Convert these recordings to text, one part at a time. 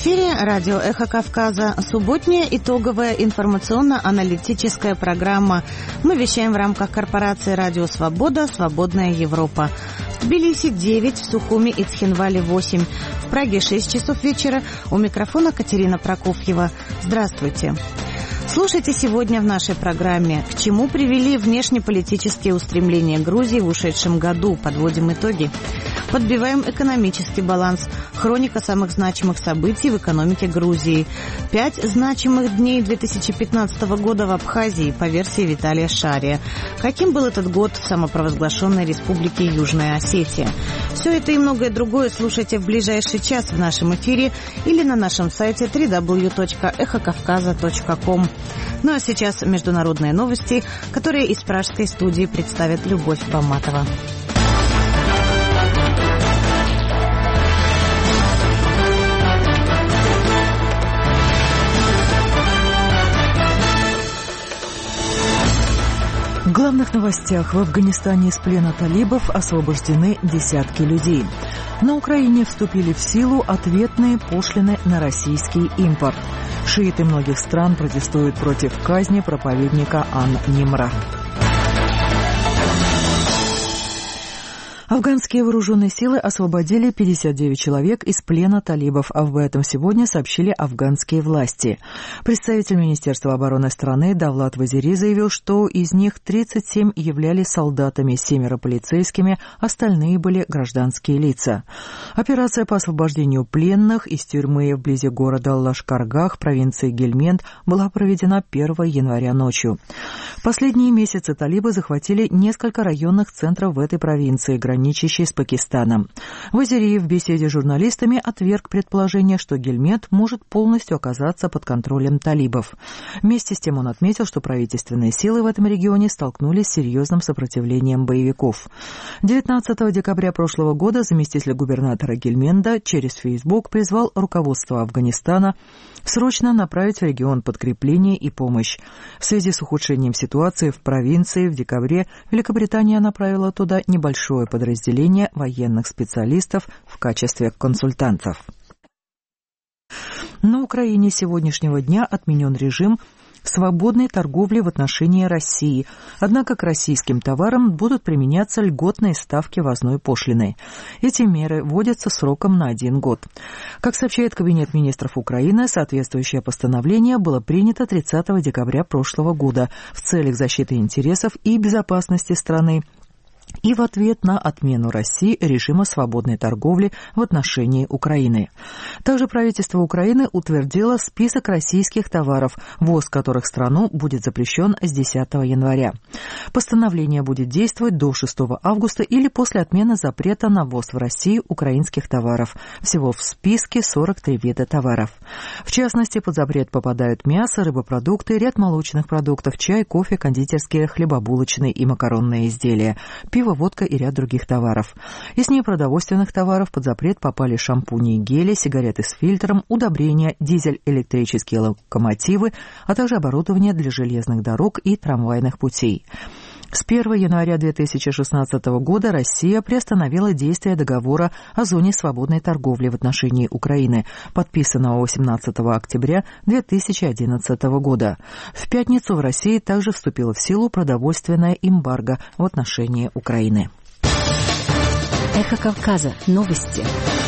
эфире радио «Эхо Кавказа». Субботняя итоговая информационно-аналитическая программа. Мы вещаем в рамках корпорации «Радио Свобода. Свободная Европа». В Тбилиси 9, в Сухуми и Цхинвале 8. В Праге 6 часов вечера. У микрофона Катерина Прокофьева. Здравствуйте. Слушайте сегодня в нашей программе, к чему привели внешнеполитические устремления Грузии в ушедшем году. Подводим итоги. Подбиваем экономический баланс. Хроника самых значимых событий в экономике Грузии. 5 значимых дней 2015 года в Абхазии по версии Виталия Шария. Каким был этот год в самопровозглашенной республике Южная Осетия? Все это и многое другое слушайте в ближайший час в нашем эфире или на нашем сайте www.ekhokavkaza.com. Ну а сейчас международные новости, которые из пражской студии представит Любовь Баматова. В главных новостях: в Афганистане из плена талибов освобождены десятки людей. На Украине вступили в силу ответные пошлины на российский импорт. Шииты многих стран протестуют против казни проповедника Ан-Нимра. Афганские вооруженные силы освободили 59 человек из плена талибов, об этом сегодня сообщили афганские власти. Представитель Министерства обороны страны Давлат Вазири заявил, что из них 37 являлись солдатами, 7 полицейскими, остальные были гражданские лица. Операция по освобождению пленных из тюрьмы вблизи города Лашкаргах, провинции Гельмент, была проведена 1 января ночью. В последние месяцы талибы захватили несколько районных центров в этой провинции, граничащей с Пакистаном. Вазири в беседе с журналистами отверг предположение, что Гельмент может полностью оказаться под контролем талибов. Вместе с тем он отметил, что правительственные силы в этом регионе столкнулись с серьезным сопротивлением боевиков. 19 декабря прошлого года заместитель губернатора Гельмента через Facebook призвал руководство Афганистана срочно направить в регион подкрепление и помощь. В связи с ухудшением ситуации в провинции в декабре Великобритания направила туда небольшое подразделение военных специалистов в качестве консультантов. На Украине с сегодняшнего дня отменен режим свободной торговли в отношении России. Однако к российским товарам будут применяться льготные ставки ввозной пошлины. Эти меры вводятся сроком на 1 год. Как сообщает Кабинет министров Украины, соответствующее постановление было принято 30 декабря прошлого года в целях защиты интересов и безопасности страны и в ответ на отмену России режима свободной торговли в отношении Украины. Также правительство Украины утвердило список российских товаров, ввоз которых в страну будет запрещен с 10 января. Постановление будет действовать до 6 августа или после отмены запрета на ввоз в Россию украинских товаров. Всего в списке 43 вида товаров. В частности, под запрет попадают мясо, рыбопродукты, ряд молочных продуктов, чай, кофе, кондитерские, хлебобулочные и макаронные изделия, пиво, водка и ряд других товаров. Из непродовольственных товаров под запрет попали шампуни и гели, сигареты с фильтром, удобрения, дизель-электрические локомотивы, а также оборудование для железных дорог и трамвайных путей. С 1 января 2016 года Россия приостановила действие договора о зоне свободной торговли в отношении Украины, подписанного 18 октября 2011 года. В пятницу в России также вступило в силу продовольственное эмбарго в отношении Украины. Эхо Кавказа. Новости.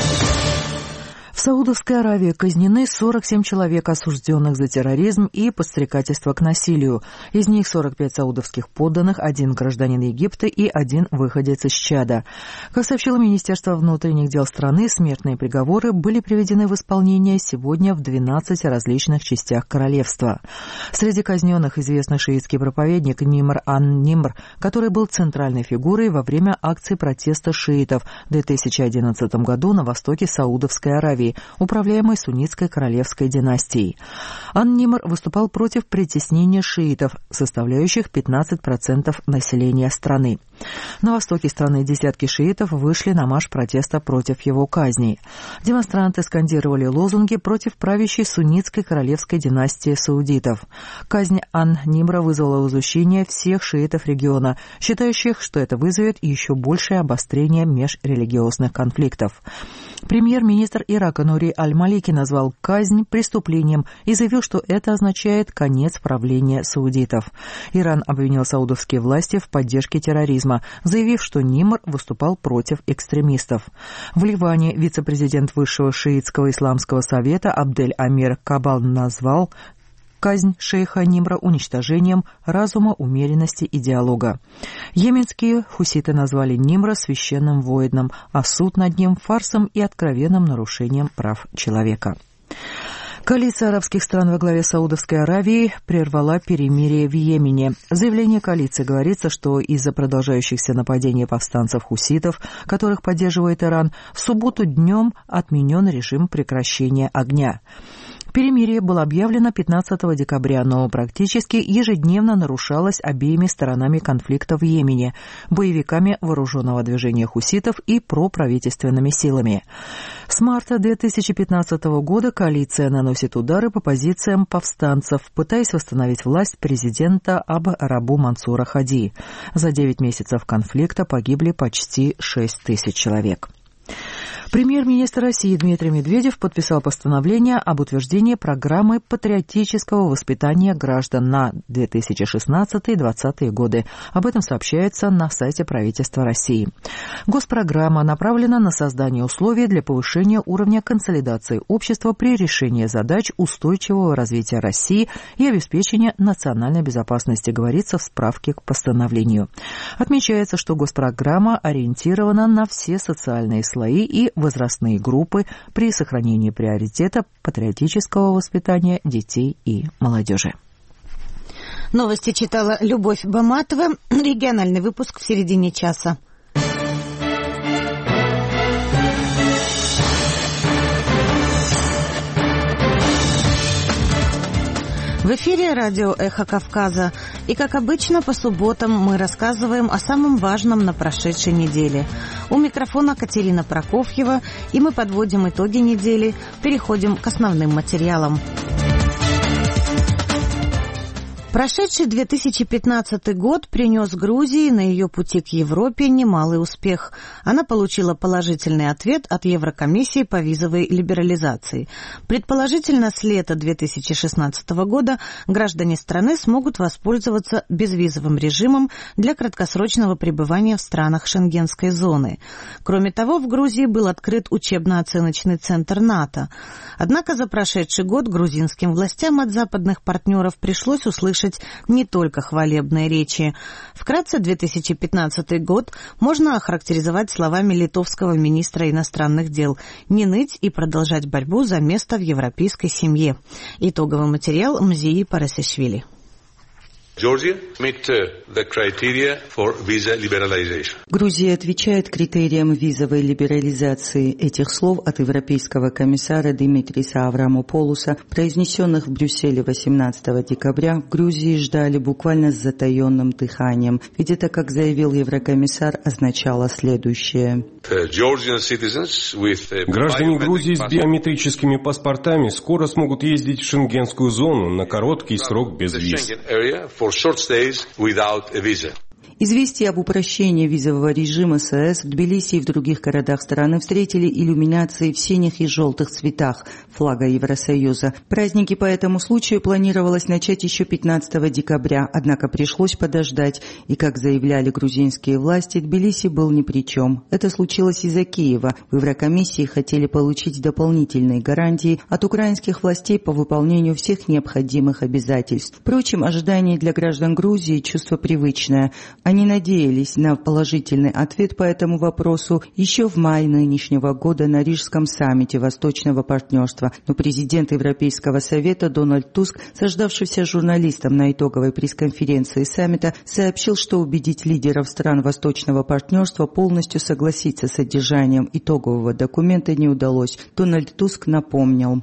В Саудовской Аравии казнены 47 человек, осужденных за терроризм и подстрекательство к насилию. Из них 45 саудовских подданных, 1 гражданин Египта и 1 выходец из Чада. Как сообщило Министерство внутренних дел страны, смертные приговоры были приведены в исполнение сегодня в 12 различных частях королевства. Среди казненных известный шиитский проповедник Нимр Ан-Нимр, который был центральной фигурой во время акции протеста шиитов в 2011 году на востоке Саудовской Аравии, управляемой суннитской королевской династией. Ан-Нимр выступал против притеснения шиитов, составляющих 15% населения страны. На востоке страны десятки шиитов вышли на марш протеста против его казни. Демонстранты скандировали лозунги против правящей суннитской королевской династии саудитов. Казнь Ан-Нимра вызвала возмущение всех шиитов региона, считающих, что это вызовет еще большее обострение межрелигиозных конфликтов. Премьер-министр Ирака Нури Аль-Малики назвал казнь преступлением и заявил, что это означает конец правления саудитов. Иран обвинил саудовские власти в поддержке терроризма, заявив, что Нимр выступал против экстремистов. В Ливане вице-президент Высшего шиитского исламского совета Абдель-Амир Кабал назвал казнь шейха Нимра уничтожением разума, умеренности и диалога. Йеменские хуситы назвали Нимра священным воином, а суд над ним фарсом и откровенным нарушением прав человека. Коалиция арабских стран во главе Саудовской Аравии прервала перемирие в Йемене. В заявлении коалиции говорится, что из-за продолжающихся нападений повстанцев-хуситов, которых поддерживает Иран, в субботу днем отменен режим прекращения огня. Перемирие было объявлено 15 декабря, но практически ежедневно нарушалось обеими сторонами конфликта в Йемене, боевиками вооруженного движения хуситов и проправительственными силами. С марта 2015 года коалиция наносит удары по позициям повстанцев, пытаясь восстановить власть президента Абд-Раббу Мансура Хади. За 9 месяцев конфликта погибли почти 6 тысяч человек. Премьер-министр России Дмитрий Медведев подписал постановление об утверждении программы патриотического воспитания граждан на 2016-2020 годы. Об этом сообщается на сайте правительства России. Госпрограмма направлена на создание условий для повышения уровня консолидации общества при решении задач устойчивого развития России и обеспечения национальной безопасности, говорится в справке к постановлению. Отмечается, что госпрограмма ориентирована на все социальные слои и возрастные группы при сохранении приоритета патриотического воспитания детей и молодежи. Новости читала Любовь Баматова. Региональный выпуск в середине часа. В эфире радио «Эхо Кавказа». И, как обычно, по субботам мы рассказываем о самом важном на прошедшей неделе. У микрофона Катерина Прокофьева, и мы подводим итоги недели, переходим к основным материалам. Прошедший 2015 год принес Грузии на ее пути к Европе немалый успех. Она получила положительный ответ от Еврокомиссии по визовой либерализации. Предположительно, с лета 2016 года граждане страны смогут воспользоваться безвизовым режимом для краткосрочного пребывания в странах Шенгенской зоны. Кроме того, в Грузии был открыт учебно-оценочный центр НАТО. Однако за прошедший год грузинским властям от западных партнеров пришлось услышать не только хвалебные речи. Вкратце, 2015 год можно охарактеризовать словами литовского министра иностранных дел: «Не ныть и продолжать борьбу за место в европейской семье». Итоговый материал Мзии Парасишвили. Грузия отвечает критериям визовой либерализации. Этих слов от европейского комиссара Димитриса Аврамополуса, произнесенных в Брюсселе 18 декабря, в Грузии ждали буквально с затаенным дыханием. Ведь это, как заявил еврокомиссар, означало следующее. Граждане Грузии с биометрическими паспортами скоро смогут ездить в шенгенскую зону на короткий срок без виз. Известие об упрощении визового режима с ЕС в Тбилиси и в других городах страны встретили иллюминации в синих и желтых цветах флага Евросоюза. Праздники по этому случаю планировалось начать еще 15 декабря, однако пришлось подождать, и, как заявляли грузинские власти, Тбилиси был ни при чем. Это случилось из-за Киева. В Еврокомиссии хотели получить дополнительные гарантии от украинских властей по выполнению всех необходимых обязательств. Впрочем, ожидание для граждан Грузии – чувство привычное. Они надеялись на положительный ответ по этому вопросу еще в мае нынешнего года на Рижском саммите Восточного партнерства. Но президент Европейского совета Дональд Туск, сождавшийся журналистам на итоговой пресс-конференции саммита, сообщил, что убедить лидеров стран Восточного партнерства полностью согласиться с содержанием итогового документа не удалось. Дональд Туск напомнил.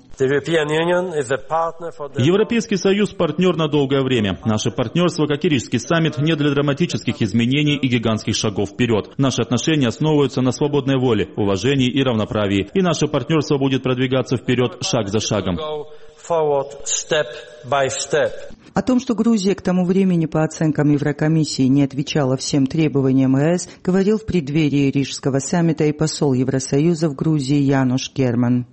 Европейский Союз – партнер на долгое время. Наше партнерство, как и Рижский саммит, не для драматических изменений и гигантских шагов вперед. Наши отношения основываются на свободной воле, уважении и равноправии. И наше партнерство будет продвигаться вперед шаг за шагом. О том, что Грузия к тому времени, по оценкам Еврокомиссии, не отвечала всем требованиям ЕС, говорил в преддверии Рижского саммита и посол Евросоюза в Грузии Януш Герман.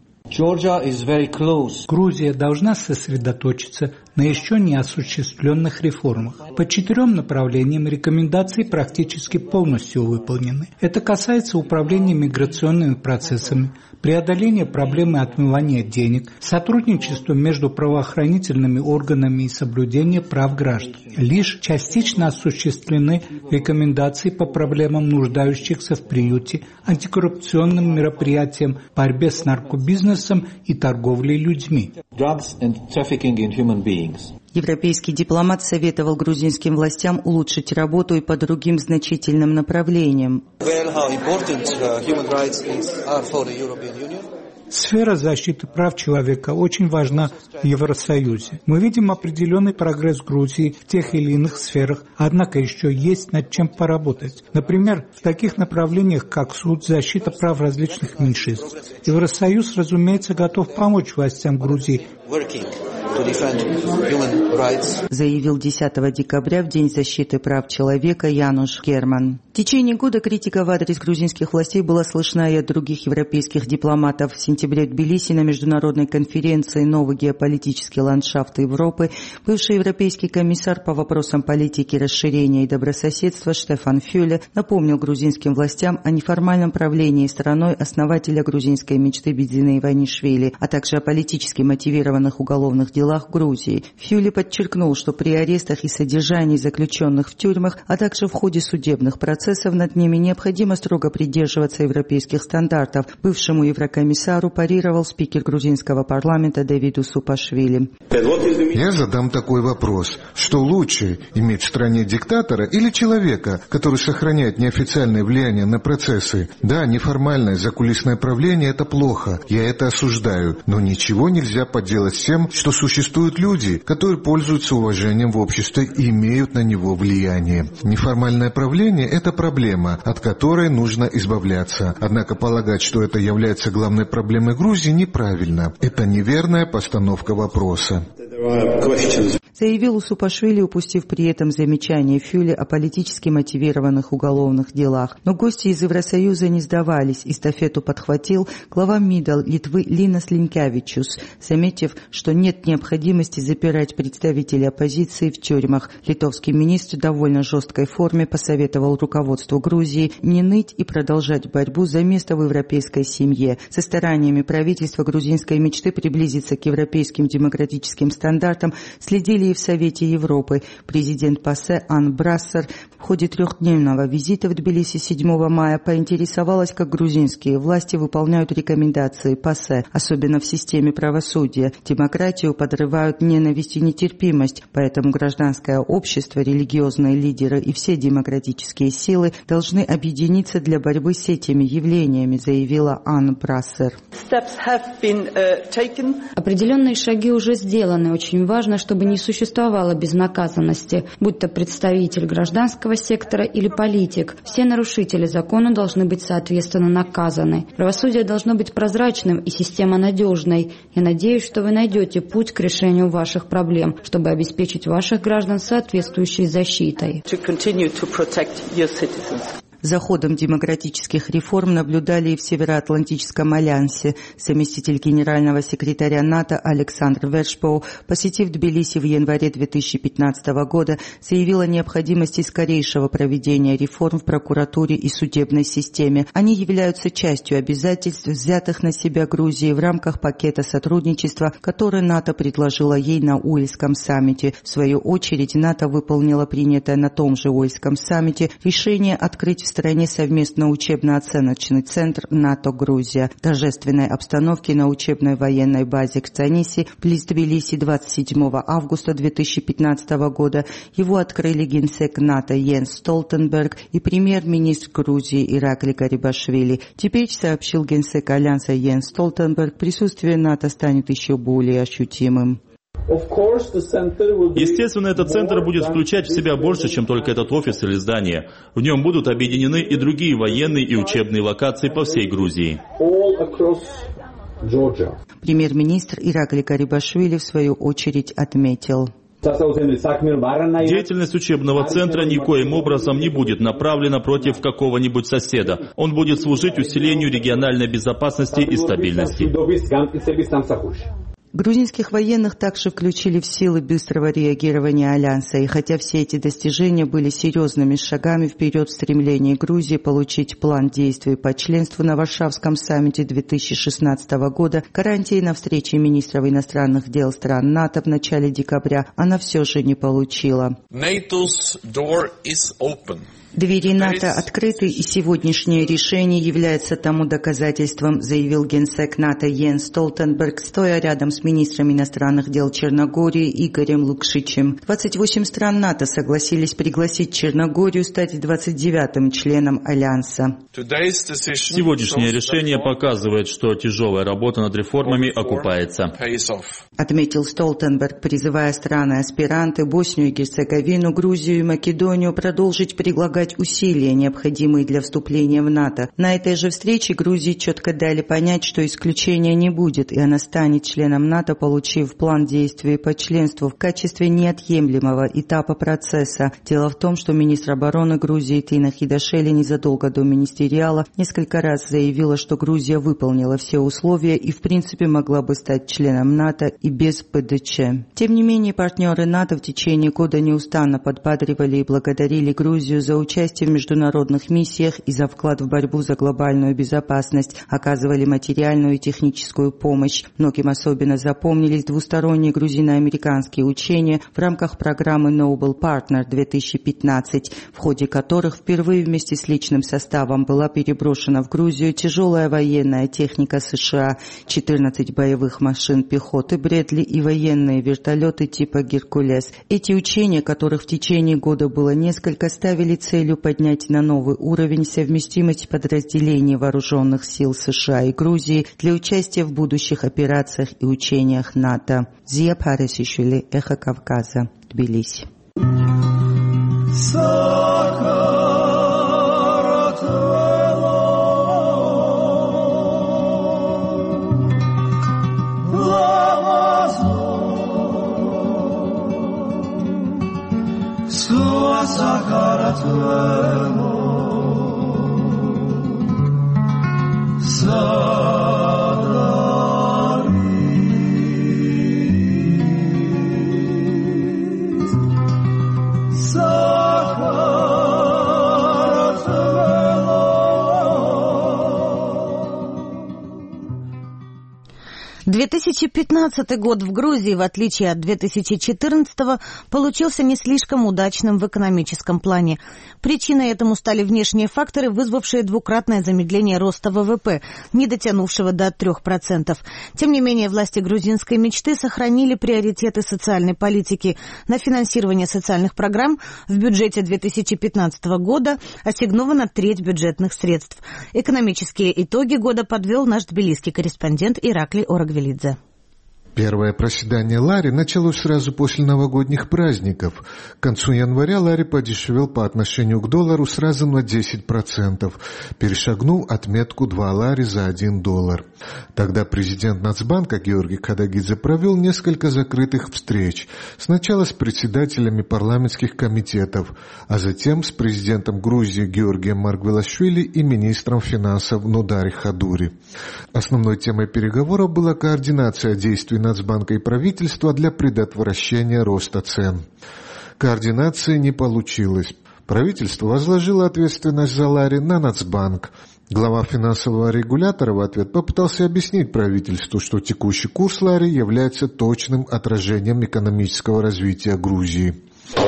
Грузия должна сосредоточиться на еще не осуществленных реформах. По 4 направлениям рекомендации практически полностью выполнены. Это касается управления миграционными процессами, преодоления проблемы отмывания денег, сотрудничества между правоохранительными органами и соблюдения прав граждан. Лишь частично осуществлены рекомендации по проблемам нуждающихся в приюте, антикоррупционным мероприятиям, борьбе с наркобизнесом и торговлей людьми. Европейский дипломат советовал грузинским властям улучшить работу и по другим значительным направлениям. Сфера защиты прав человека очень важна в Евросоюзе. Мы видим определенный прогресс Грузии в тех или иных сферах, однако еще есть над чем поработать. Например, в таких направлениях, как суд, защита прав различных меньшинств. Евросоюз, разумеется, готов помочь властям Грузии, заявил 10 декабря в День защиты прав человека Януш Герман. В течение года критика в адрес грузинских властей была слышна и от других европейских дипломатов. В сентябре в Тбилиси на международной конференции «Новый геополитический ландшафт Европы» бывший европейский комиссар по вопросам политики расширения и добрососедства Штефан Фюле напомнил грузинским властям о неформальном правлении страной основателя грузинской мечты Бидзина Иванишвили, а также о политически мотивированных уголовных делах в Грузии. Фюле подчеркнул, что при арестах и содержании заключенных в тюрьмах, а также в ходе судебных процессов над ними необходимо строго придерживаться европейских стандартов. Бывшему еврокомиссару парировал спикер грузинского парламента Давид Усупашвили. Я задам такой вопрос. Что лучше, иметь в стране диктатора или человека, который сохраняет неофициальное влияние на процессы? Да, неформальное закулисное правление – это плохо, я это осуждаю, но ничего нельзя поделать с тем, что существуют люди, которые пользуются уважением в обществе и имеют на него влияние. Неформальное правление – это проблема, от которой нужно избавляться. Однако полагать, что это является главной проблемой Грузии, неправильно. Это неверная постановка вопроса. Заявил Усупашвили, упустив при этом замечание Фюле о политически мотивированных уголовных делах. Но гости из Евросоюза не сдавались. Эстафету подхватил глава МИД Литвы Линас Линкевичус, заметив, что нет необходимости запирать представителей оппозиции в тюрьмах. Литовский министр в довольно жесткой форме посоветовал руководству Грузии не ныть и продолжать борьбу за место в европейской семье. Со стараниями правительства грузинской мечты приблизиться к европейским демократическим стандартам следили и в Совете Европы. Президент ПАСЕ Ан Брассер в ходе 3-дневного визита в Тбилиси 7 мая поинтересовалась, как грузинские власти выполняют рекомендации ПАСЕ, особенно в системе правосудия. Демократию подрывают ненависть и нетерпимость, поэтому гражданское общество, религиозные лидеры и все демократические силы должны объединиться для борьбы с этими явлениями, заявила Ан Брассер. Определенные шаги уже сделаны. Очень важно, чтобы не существовало безнаказанности, будь то представитель гражданского сектора или политик. Все нарушители закона должны быть соответственно наказаны. Правосудие должно быть прозрачным и система надежной. Я надеюсь, что вы найдете путь к решению ваших проблем, чтобы обеспечить ваших граждан соответствующей защитой. За ходом демократических реформ наблюдали и в Североатлантическом альянсе. Заместитель генерального секретаря НАТО Александр Вершпоу, посетив Тбилиси в январе 2015 года, заявил о необходимости скорейшего проведения реформ в прокуратуре и судебной системе. Они являются частью обязательств, взятых на себя Грузией в рамках пакета сотрудничества, который НАТО предложила ей на Уэльском саммите. В свою очередь, НАТО выполнила принятое на том же Уэльском саммите решение открыть в стране совместно учебно-оценочный центр НАТО-Грузия. В торжественной обстановке на учебной военной базе Кцаниси близ Тбилиси 27 августа 2015 года его открыли генсек НАТО Йенс Столтенберг и премьер-министр Грузии Иракли Гарибашвили. Теперь, сообщил генсек Альянса Йенс Столтенберг, присутствие НАТО станет еще более ощутимым. Естественно, этот центр будет включать в себя больше, чем только этот офис или здание. В нем будут объединены и другие военные и учебные локации по всей Грузии. Премьер-министр Ираклий Гарибашвили в свою очередь отметил: деятельность учебного центра никоим образом не будет направлена против какого-нибудь соседа. Он будет служить усилению региональной безопасности и стабильности. Грузинских военных также включили в силы быстрого реагирования Альянса, и хотя все эти достижения были серьезными шагами вперед в стремлении Грузии получить план действий по членству на Варшавском саммите 2016 года, гарантии на встрече министров иностранных дел стран НАТО в начале декабря она все же не получила. Двери НАТО открыты, и сегодняшнее решение является тому доказательством, заявил генсек НАТО Йенс Столтенберг, стоя рядом с министром иностранных дел Черногории Игорем Лукшичем. 28 стран НАТО согласились пригласить Черногорию стать 29-м членом Альянса. Сегодняшнее решение показывает, что тяжелая работа над реформами окупается, отметил Столтенберг, призывая страны-аспиранты Боснию и Герцеговину, Грузию и Македонию продолжить предлагать усилия, необходимые для вступления в НАТО. На этой же встрече Грузии четко дали понять, что исключения не будет, и она станет членом НАТО, получив план действий по членству в качестве неотъемлемого этапа процесса. Дело в том, что министр обороны Грузии Тина Хидашели незадолго до министериала несколько раз заявила, что Грузия выполнила все условия и в принципе могла бы стать членом НАТО и без ПДЧ. Тем не менее, партнеры НАТО в течение года неустанно подбадривали и благодарили Грузию за участие в международных миссиях и за вклад в борьбу за глобальную безопасность, оказывали материальную и техническую помощь. Многим особенно запомнились двусторонние грузино-американские учения в рамках программы Noble Partner 2015, в ходе которых впервые вместе с личным составом была переброшена в Грузию тяжелая военная техника США, 14 боевых машин пехоты Брэдли и военные вертолеты типа Геркулес. Эти учения, которых в течение года было несколько, ставили целью поднять на новый уровень совместимость подразделений вооруженных сил США и Грузии для участия в будущих операциях и учениях НАТО. Зия Парасишвили, Эхо Кавказа, Тбилиси. В 2015 год в Грузии, в отличие от 2014-го, получился не слишком удачным в экономическом плане. Причиной этому стали внешние факторы, вызвавшие двукратное замедление роста ВВП, не дотянувшего до 3%. Тем не менее, власти грузинской мечты сохранили приоритеты социальной политики. На финансирование социальных программ в бюджете 2015 года ассигнована треть бюджетных средств. Экономические итоги года подвел наш тбилисский корреспондент Ираклий Орагвелидзе. Первое проседание лари началось сразу после новогодних праздников. К концу января лари подешевел по отношению к доллару сразу на 10%, перешагнув отметку 2 лари за $1. Тогда президент Нацбанка Георгий Кадагидзе провел несколько закрытых встреч. Сначала с председателями парламентских комитетов, а затем с президентом Грузии Георгием Маргвелашвили и министром финансов Нудари Хадури. Основной темой переговоров была координация действий Нацбанка и правительства для предотвращения роста цен. Координации не получилось. Правительство возложило ответственность за лари на Нацбанк. Глава финансового регулятора в ответ попытался объяснить правительству, что текущий курс лари является точным отражением экономического развития Грузии.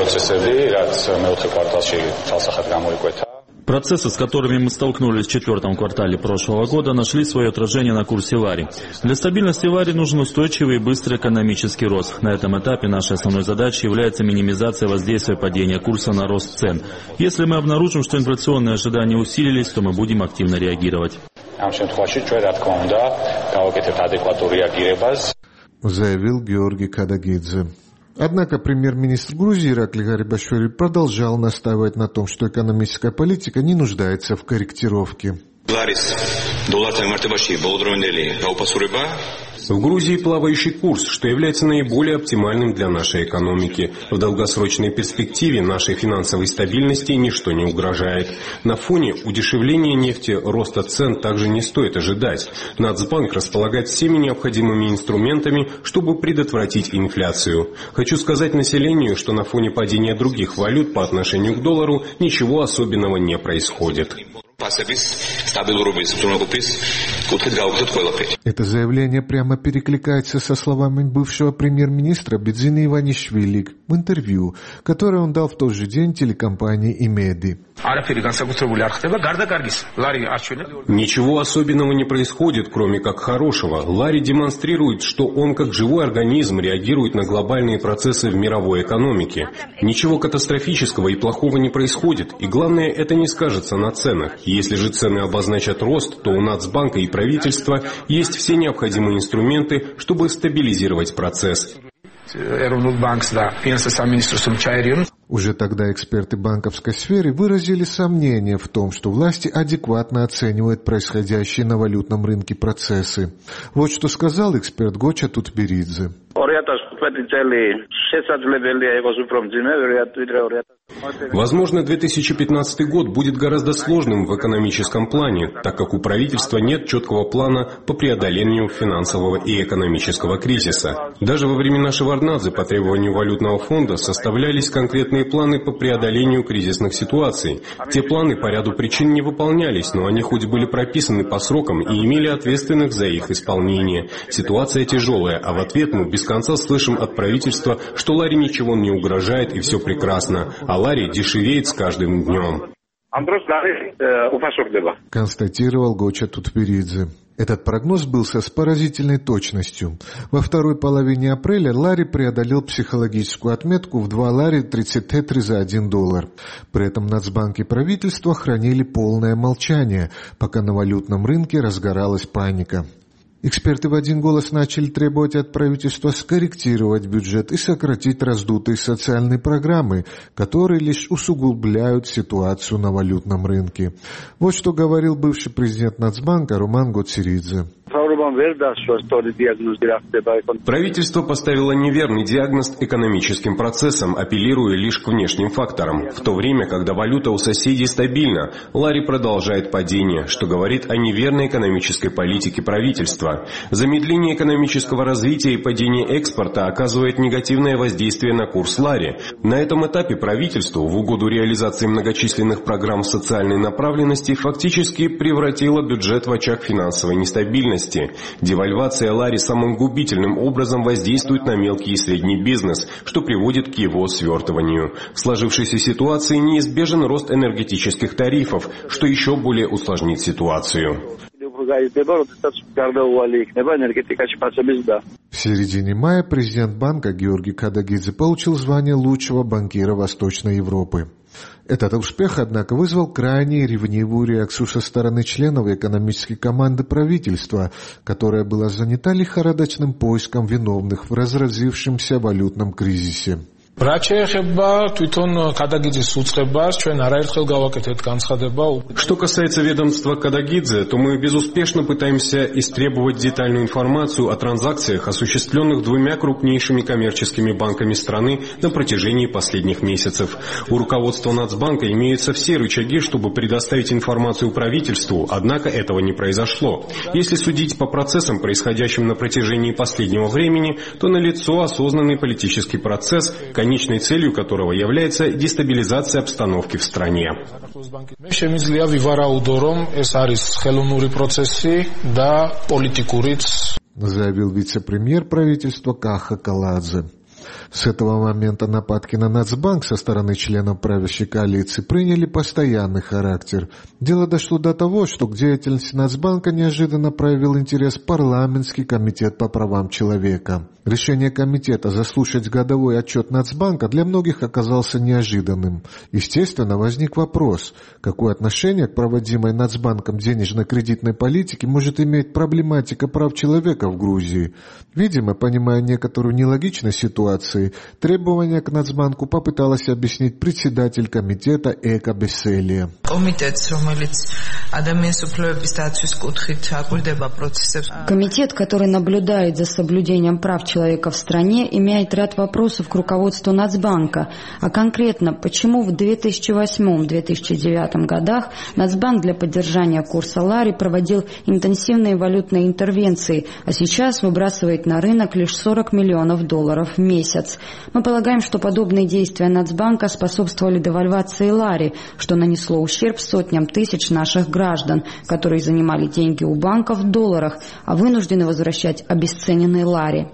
Процессы, с которыми мы столкнулись в четвертом квартале прошлого года, нашли свое отражение на курсе лари. Для стабильности лари нужен устойчивый и быстрый экономический рост. На этом этапе нашей основной задачей является минимизация воздействия падения курса на рост цен. Если мы обнаружим, что инфляционные ожидания усилились, то мы будем активно реагировать. Заявил Георгий Кадагидзе. Однако премьер-министр Грузии Ираклий Гарибашвили продолжал настаивать на том, что экономическая политика не нуждается в корректировке. В Грузии плавающий курс, что является наиболее оптимальным для нашей экономики. В долгосрочной перспективе нашей финансовой стабильности ничто не угрожает. На фоне удешевления нефти роста цен также не стоит ожидать. Нацбанк располагает всеми необходимыми инструментами, чтобы предотвратить инфляцию. Хочу сказать населению, что на фоне падения других валют по отношению к доллару ничего особенного не происходит. Это заявление прямо перекликается со словами бывшего премьер-министра Бедзины Иванишвили в интервью, которое он дал в тот же день телекомпании «Имеди». Ничего особенного не происходит, кроме как хорошего. Ларри демонстрирует, что он как живой организм реагирует на глобальные процессы в мировой экономике. Ничего катастрофического и плохого не происходит, и главное, это не скажется на ценах. Если же цены обозначат рост, то у Нацбанка и правительства есть все необходимые инструменты, чтобы стабилизировать процесс. Уже тогда эксперты банковской сферы выразили сомнения в том, что власти адекватно оценивают происходящие на валютном рынке процессы. Вот что сказал эксперт Гоча Тутберидзе. Возможно, 2015 год будет гораздо сложным в экономическом плане, так как у правительства нет четкого плана по преодолению финансового и экономического кризиса. Даже во времена Шеварднадзе по требованию валютного фонда составлялись конкретные планы по преодолению кризисных ситуаций. Те планы по ряду причин не выполнялись, но они хоть были прописаны по срокам и имели ответственных за их исполнение. Ситуация тяжелая, а в ответ мы без конца слышим от правительства, что Ларри ничего не угрожает и все прекрасно, а Ларри дешевеет с каждым днем. Констатировал Гоча Тутберидзе. Этот прогноз сбылся с поразительной точностью. Во второй половине апреля Ларри преодолел психологическую отметку в 2 лари 30 тетри за $1. При этом Нацбанк и правительство хранили полное молчание, пока на валютном рынке разгоралась паника. Эксперты в один голос начали требовать от правительства скорректировать бюджет и сократить раздутые социальные программы, которые лишь усугубляют ситуацию на валютном рынке. Вот что говорил бывший президент Нацбанка Роман Гоцеридзе. Правительство поставило неверный диагноз экономическим процессам, апеллируя лишь к внешним факторам. В то время, когда валюта у соседей стабильна, Ларри продолжает падение, что говорит о неверной экономической политике правительства. Замедление экономического развития и падение экспорта оказывает негативное воздействие на курс Ларри. На этом этапе правительство, в угоду реализации многочисленных программ социальной направленности, фактически превратило бюджет в очаг финансовой нестабильности. Девальвация Ларри самым губительным образом воздействует на мелкий и средний бизнес, что приводит к его свертыванию. В сложившейся ситуации неизбежен рост энергетических тарифов, что еще более усложнит ситуацию. В середине мая президент банка Георгий Кадагидзе получил звание лучшего банкира Восточной Европы. Этот успех, однако, вызвал крайне ревнивую реакцию со стороны членов экономической команды правительства, которая была занята лихорадочным поиском виновных в разразившемся валютном кризисе. Что касается ведомства Кадагидзе, то мы безуспешно пытаемся истребовать детальную информацию о транзакциях, осуществленных 2 крупнейшими коммерческими банками страны на протяжении последних месяцев. У руководства Нацбанка имеются все рычаги, чтобы предоставить информацию правительству, однако этого не произошло. Если судить по процессам, происходящим на протяжении последнего времени, то налицо осознанный политический процесс, конечной целью которого является дестабилизация обстановки в стране. Заявил вице-премьер правительства Каха Каладзе. С этого момента нападки на Нацбанк со стороны членов правящей коалиции приняли постоянный характер. Дело дошло до того, что к деятельности Нацбанка неожиданно проявил интерес парламентский комитет по правам человека. Решение комитета заслушать годовой отчет Нацбанка для многих оказался неожиданным. Естественно, возник вопрос, какое отношение к проводимой Нацбанком денежно-кредитной политике может иметь проблематика прав человека в Грузии. Видимо, понимая некоторую нелогичность ситуации, требования к Нацбанку попыталась объяснить председатель комитета Эка Беселия. Комитет, который наблюдает за соблюдением прав человека в стране, имеет ряд вопросов к руководству Нацбанка. А конкретно, почему в 2008-2009 годах Нацбанк для поддержания курса лари проводил интенсивные валютные интервенции, а сейчас выбрасывает на рынок лишь $40 миллионов в месяц. Мы полагаем, что подобные действия Нацбанка способствовали девальвации лари, что нанесло ущерб сотням тысяч наших граждан, которые занимали деньги у банков в долларах, а вынуждены возвращать обесцененные лари.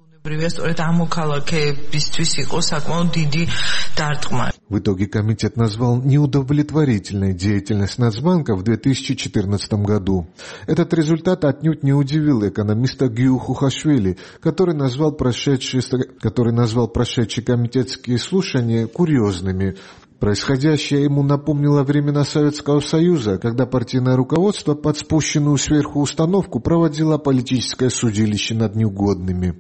В итоге комитет назвал неудовлетворительной деятельность Нацбанка в 2014 году. Этот результат отнюдь не удивил экономиста Гию Хухашвили, который назвал прошедшие комитетские слушания курьезными. Происходящее ему напомнило времена Советского Союза, когда партийное руководство под спущенную сверху установку проводило политическое судилище над неугодными.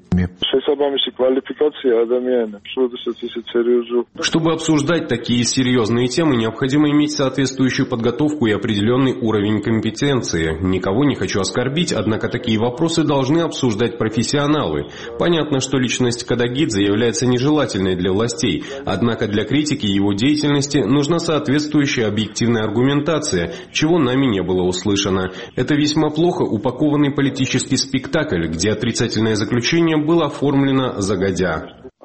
Чтобы обсуждать такие серьезные темы, необходимо иметь соответствующую подготовку и определенный уровень компетенции. Никого не хочу оскорбить, однако такие вопросы должны обсуждать профессионалы. Понятно, что личность Кадагидзе является нежелательной для властей, однако для критики его деятельности нужна соответствующая объективная аргументация, чего нами не было услышано. Это весьма плохо упакованный политический спектакль, где отрицательное заключение было оформлено загодя.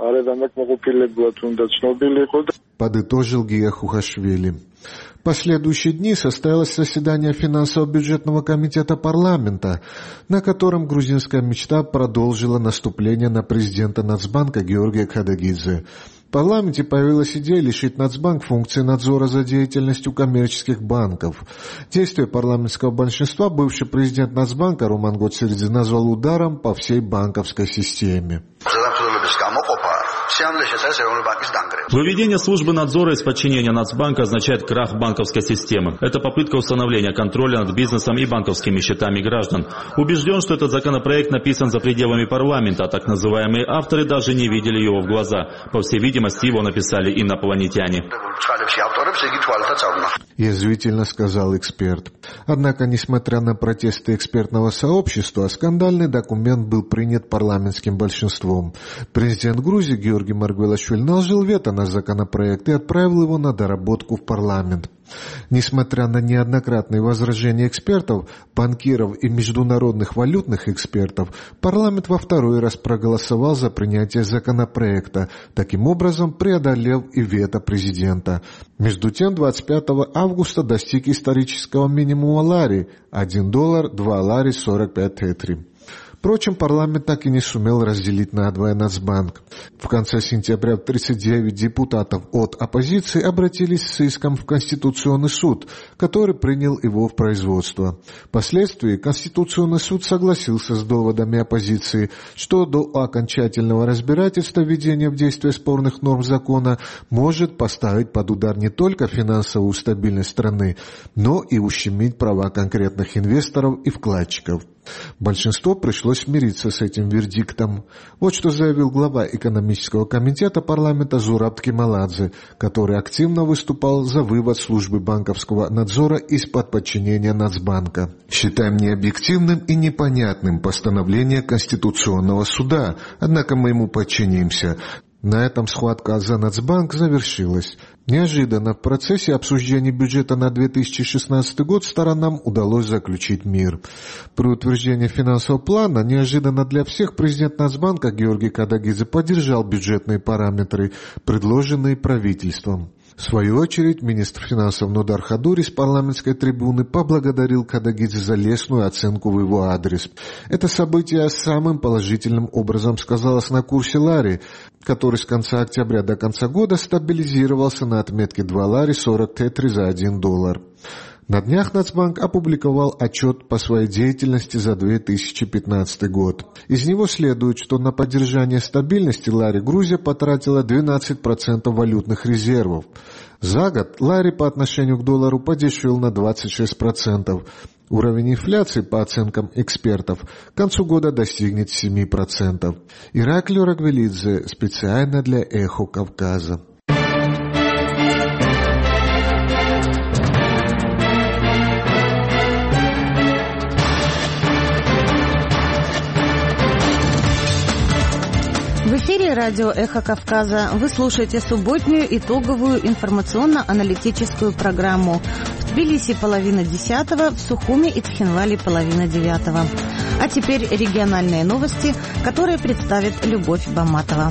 Подытожил Гия Хухашвили. В последующие дни состоялось заседание финансово-бюджетного комитета парламента, на котором грузинская мечта продолжила наступление на президента Нацбанка Георгия Кадагидзе. В парламенте появилась идея лишить Нацбанк функции надзора за деятельностью коммерческих банков. Действия парламентского большинства бывший президент Нацбанка Руман Гоцеридзе назвал ударом по всей банковской системе. Выведение службы надзора из подчинения Нацбанка означает крах банковской системы. Это попытка установления контроля над бизнесом и банковскими счетами граждан. Убежден, что этот законопроект написан за пределами парламента, а так называемые авторы даже не видели его в глаза. По всей видимости, его написали инопланетяне. Язвительно сказал эксперт. Однако, несмотря на протесты экспертного сообщества, скандальный документ был принят парламентским большинством. Президент Грузии Георгий Маргвелашвили наложил вето на законопроект и отправил его на доработку в парламент. Несмотря на неоднократные возражения экспертов, банкиров и международных валютных экспертов, парламент во второй раз проголосовал за принятие законопроекта, таким образом преодолев и вето президента. Между тем, 25 августа достиг исторического минимума лари – $1, 2 лари 45 тетри. Впрочем, парламент так и не сумел разделить надвое Нацбанк. В конце сентября 39 депутатов от оппозиции обратились с иском в Конституционный суд, который принял его в производство. Впоследствии Конституционный суд согласился с доводами оппозиции, что до окончательного разбирательства введения в действие спорных норм закона может поставить под удар не только финансовую стабильность страны, но и ущемить права конкретных инвесторов и вкладчиков. Большинство пришлось смириться с этим вердиктом. Вот что заявил глава экономического комитета парламента Зураб Кемаладзе, который активно выступал за вывод службы банковского надзора из-под подчинения Нацбанка. «Считаем необъективным и непонятным постановление Конституционного суда, однако мы ему подчинимся». На этом схватка за Нацбанк завершилась. Неожиданно в процессе обсуждения бюджета на 2016 год сторонам удалось заключить мир. При утверждении финансового плана неожиданно для всех президент Нацбанка Георгий Кадагидзе поддержал бюджетные параметры, предложенные правительством. В свою очередь, министр финансов Нодар Хадури с парламентской трибуны поблагодарил Кадагидзе за лестную оценку в его адрес. Это событие самым положительным образом сказалось на курсе лари, который с конца октября до конца года стабилизировался на отметке 2 лари 40 тетри за $1. На днях Нацбанк опубликовал отчет по своей деятельности за 2015 год. Из него следует, что на поддержание стабильности лари Грузия потратила 12% валютных резервов. За год лари по отношению к доллару подешевел на 26%. Уровень инфляции, по оценкам экспертов, к концу года достигнет 7%. Ираклий Рагвелидзе специально для «Эхо Кавказа». радио «Эхо Кавказа». Вы слушаете субботнюю итоговую информационно-аналитическую программу. В Тбилиси 9:30, в Сухуми и Цхинвале 8:30. А теперь региональные новости, которые представит Любовь Баматова.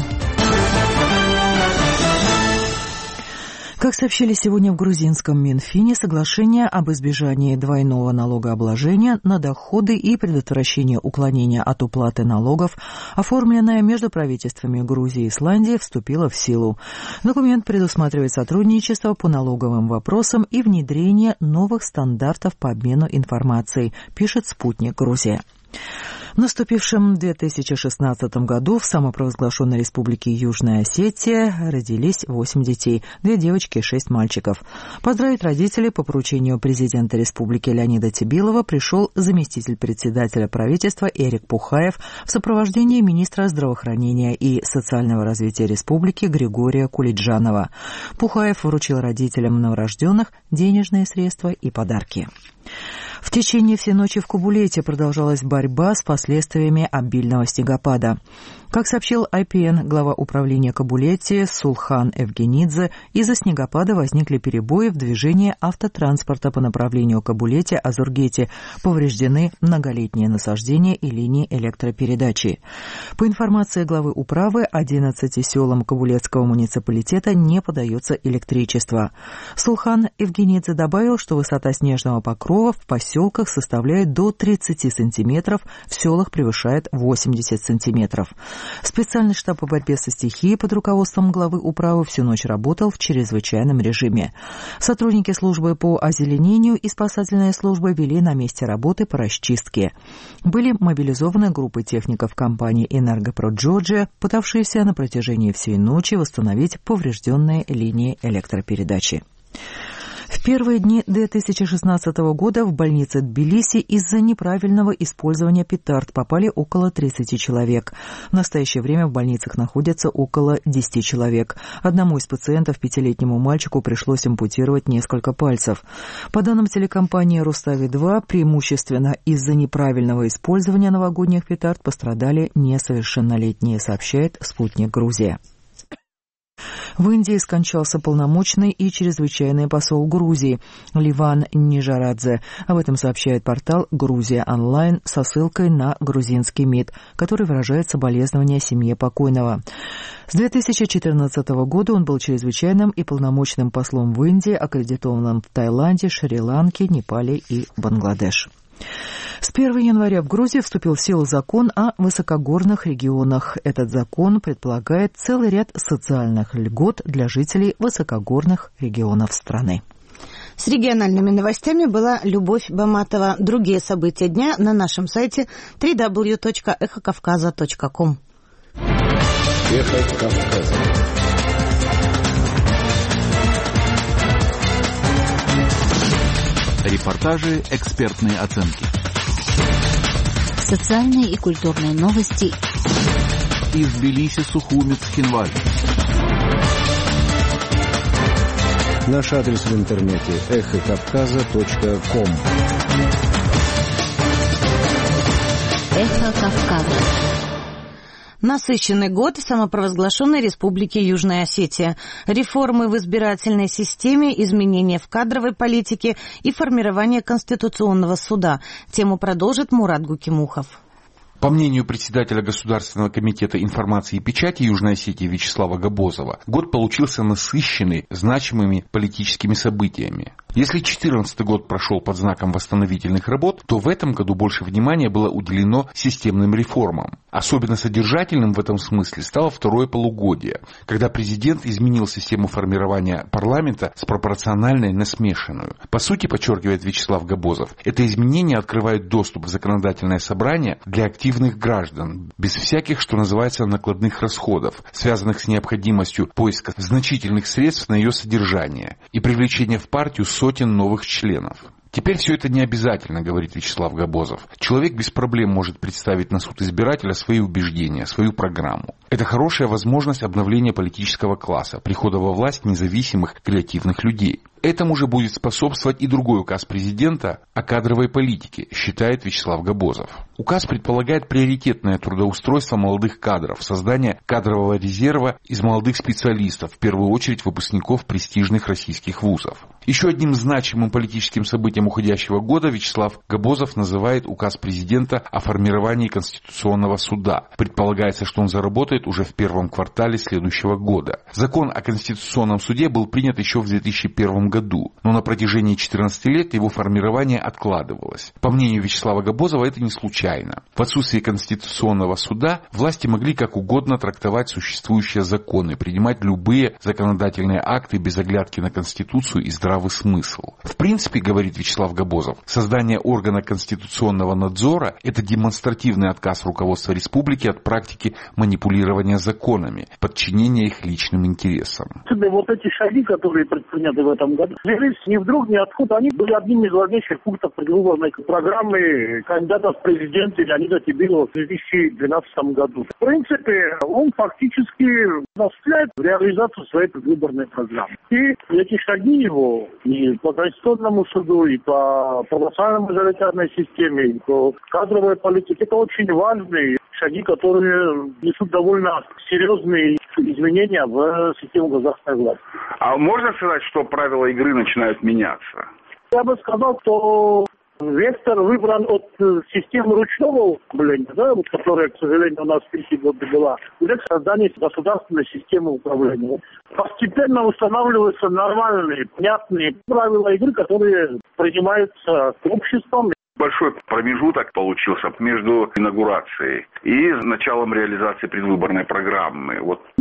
Как сообщили сегодня в грузинском Минфине, соглашение об избежании двойного налогообложения на доходы и предотвращении уклонения от уплаты налогов, оформленное между правительствами Грузии и Исландии, вступило в силу. Документ предусматривает сотрудничество по налоговым вопросам и внедрение новых стандартов по обмену информацией, пишет «Спутник Грузия». В наступившем 2016 году в самопровозглашенной республике Южная Осетия родились 8 детей, 2 девочки и 6 мальчиков. Поздравить родителей по поручению президента республики Леонида Тибилова пришел заместитель председателя правительства Эрик Пухаев в сопровождении министра здравоохранения и социального развития республики Григория Кулиджанова. Пухаев вручил родителям новорожденных денежные средства и подарки. В течение всей ночи в Кабулете продолжалась борьба с последствиями обильного снегопада. Как сообщил IPN, глава управления Кабулете Сулхан Евгенидзе, из-за снегопада возникли перебои в движении автотранспорта по направлению Кабулете-Азургете, повреждены многолетние насаждения и линии электропередачи. По информации главы управы, 11 селам Кабулетского муниципалитета не подается электричество. Сулхан Евгенидзе добавил, что высота снежного покрова в поселках составляет до 30 сантиметров, в селах превышает 80 сантиметров. Специальный штаб по борьбе со стихией под руководством главы управы всю ночь работал в чрезвычайном режиме. Сотрудники службы по озеленению и спасательные службы вели на месте работы по расчистке. Были мобилизованы группы техников компании «Энергопрод Джорджия», пытавшиеся на протяжении всей ночи восстановить поврежденные линии электропередачи. В первые дни 2016 года в больнице Тбилиси из-за неправильного использования петард попали около 30 человек. В настоящее время в больницах находятся около 10 человек. Одному из пациентов, 5-летнему мальчику, пришлось ампутировать несколько пальцев. По данным телекомпании «Рустави-2», преимущественно из-за неправильного использования новогодних петард пострадали несовершеннолетние, сообщает «Спутник Грузия». В Индии скончался полномочный и чрезвычайный посол Грузии Ливан Нижарадзе. Об этом сообщает портал «Грузия онлайн» со ссылкой на грузинский МИД, который выражает соболезнования семье покойного. С 2014 года он был чрезвычайным и полномочным послом в Индии, аккредитованным в Таиланде, Шри-Ланке, Непале и Бангладеш. С 1 января в Грузии вступил в силу закон о высокогорных регионах. Этот закон предполагает целый ряд социальных льгот для жителей высокогорных регионов страны. С региональными новостями была Любовь Баматова. Другие события дня на нашем сайте www.эхокавказа.ком. Эхо Кавказа. Репортажи, экспертные оценки. Социальные и культурные новости. Из Тбилиси, Сухуми, Цхинвале. Наш адрес в интернете эхокавказа.ком. Эхо Кавказа. Насыщенный год в самопровозглашенной республике Южная Осетия. Реформы в избирательной системе, изменения в кадровой политике и формирование Конституционного суда. Тему продолжит Мурат Гукимухов. По мнению председателя Государственного комитета информации и печати Южной Осетии Вячеслава Габозова, год получился насыщенный значимыми политическими событиями. Если 2014 год прошел под знаком восстановительных работ, то в этом году больше внимания было уделено системным реформам. Особенно содержательным в этом смысле стало второе полугодие, когда президент изменил систему формирования парламента с пропорциональной на смешанную. По сути, подчеркивает Вячеслав Габозов, это изменение открывает доступ в законодательное собрание для активных граждан, без всяких, что называется, накладных расходов, связанных с необходимостью поиска значительных средств на ее содержание и привлечения в партию сотен новых членов. Теперь все это не обязательно, говорит Вячеслав Габозов. Человек без проблем может представить на суд избирателя свои убеждения, свою программу. Это хорошая возможность обновления политического класса, прихода во власть независимых, креативных людей. Этому же будет способствовать и другой указ президента о кадровой политике, считает Вячеслав Габозов. Указ предполагает приоритетное трудоустройство молодых кадров, создание кадрового резерва из молодых специалистов, в первую очередь выпускников престижных российских вузов. Еще одним значимым политическим событием уходящего года Вячеслав Габозов называет указ президента о формировании Конституционного суда. Предполагается, что он заработает уже в первом квартале следующего года. Закон о Конституционном суде был принят еще в 2001 году, но на протяжении 14 лет его формирование откладывалось. По мнению Вячеслава Габозова, это не случайно. В отсутствие Конституционного суда власти могли как угодно трактовать существующие законы, принимать любые законодательные акты без оглядки на Конституцию и здравый смысл. В принципе, говорит Вячеслав Габозов, создание органа конституционного надзора – это демонстративный отказ руководства республики от практики манипулирования законами, подчинения их личным интересам. Вот эти шаги, которые предприняты в этом году, взялись ни вдруг, ни откуда. Они были одним из важнейших пунктов предвыборной программы кандидата в президенты Леонида Тибилова в 2012 году. В принципе, он фактически осуществляет реализацию своей предвыборной программы. И эти шаги его и по Конституционному суду, и по национально-мажоритарной системе, и по кадровой политике, это очень важные шаги, которые несут довольно серьезные изменения в систему государственной власти. А можно сказать, что правила игры начинают меняться? Я бы сказал, что вектор выбран от системы ручного управления, да, которая, к сожалению, у нас в 30 годы была, уже к созданию государственной системы управления. Постепенно устанавливаются нормальные, понятные правила игры, которые принимаются обществом. Большой промежуток получился между инаугурацией и началом реализации предвыборной программы.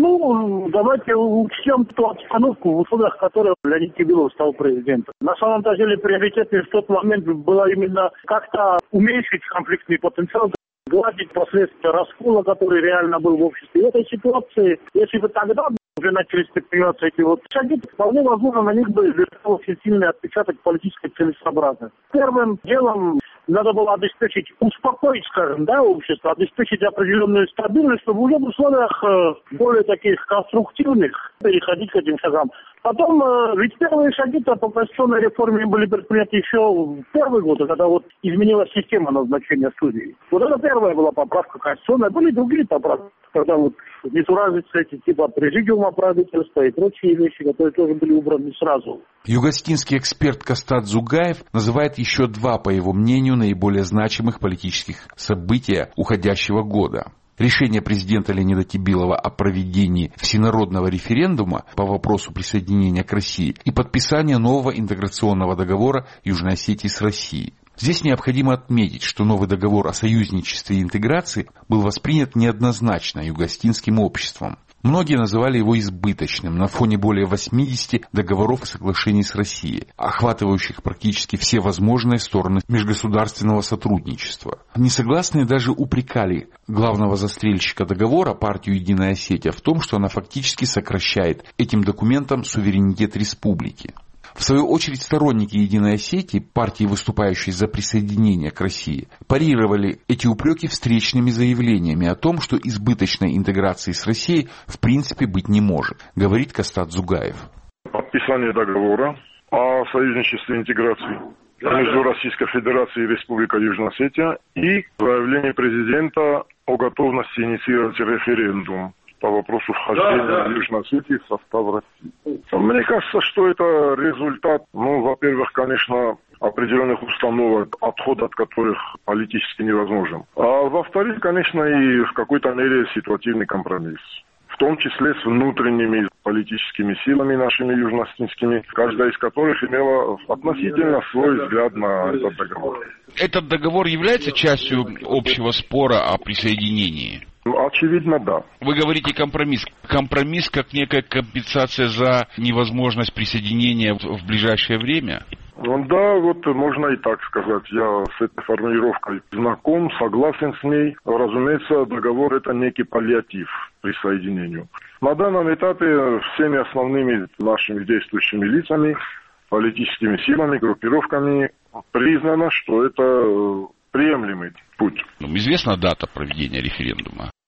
Давайте учтем ту обстановку, в условиях которой Леонид Тибилов стал президентом. На самом деле приоритетным в тот момент было именно как-то уменьшить конфликтный потенциал, гладить последствия раскола, который реально был в обществе. И в этой ситуации, если бы тогда уже начались предприниматься эти шаги, вполне возможно, на них бы лежал очень сильный отпечаток политической целесообразности. Первым делом надо было обеспечить, успокоить, общество, обеспечить определенную стабильность, чтобы уже в условиях более таких конструктивных переходить к этим шагам. Потом, ведь первые шаги-то по конституционной реформе были предприняты еще в первые годы, когда изменилась система назначения судей. Это первая была поправка конституционная, были другие поправки, когда несуразицы эти типа президиума правительства и прочие вещи, которые тоже были убраны сразу. Югостинский эксперт Кастат Зугаев называет еще два, по его мнению, наиболее значимых политических события уходящего года. Решение президента Леонида Тибилова о проведении всенародного референдума по вопросу присоединения к России и подписание нового интеграционного договора Южной Осетии с Россией. Здесь необходимо отметить, что новый договор о союзничестве и интеграции был воспринят неоднозначно югостинским обществом. Многие называли его избыточным на фоне более 80 договоров и соглашений с Россией, охватывающих практически все возможные стороны межгосударственного сотрудничества. Несогласные даже упрекали главного застрельщика договора, партию «Единая Осетия», в том, что она фактически сокращает этим документом суверенитет республики. В свою очередь сторонники «Единой Осетии», партии, выступающие за присоединение к России, парировали эти упреки встречными заявлениями о том, что избыточной интеграции с Россией в принципе быть не может, говорит Кастат Зугаев. Подписание договора о союзничестве и интеграции между Российской Федерацией и Республикой Южная Осетия и заявление президента о готовности инициировать референдум по вопросу вхождения Южной Осетии в состав России. Мне кажется, что это результат, во-первых, конечно, определенных установок, отход от которых политически невозможен. А во-вторых, конечно, и в какой-то мере ситуативный компромисс. В том числе с внутренними политическими силами нашими южноосетинскими, каждая из которых имела относительно свой взгляд на этот договор. Этот договор является частью общего спора о присоединении? Очевидно, да. Вы говорите компромисс. Компромисс как некая компенсация за невозможность присоединения в ближайшее время? Да, можно и так сказать. Я с этой формулировкой знаком, согласен с ней. Разумеется, договор – это некий паллиатив к присоединению. На данном этапе всеми основными нашими действующими лицами, политическими силами, группировками признано, что это приемлемый путь. Известна дата проведения референдума?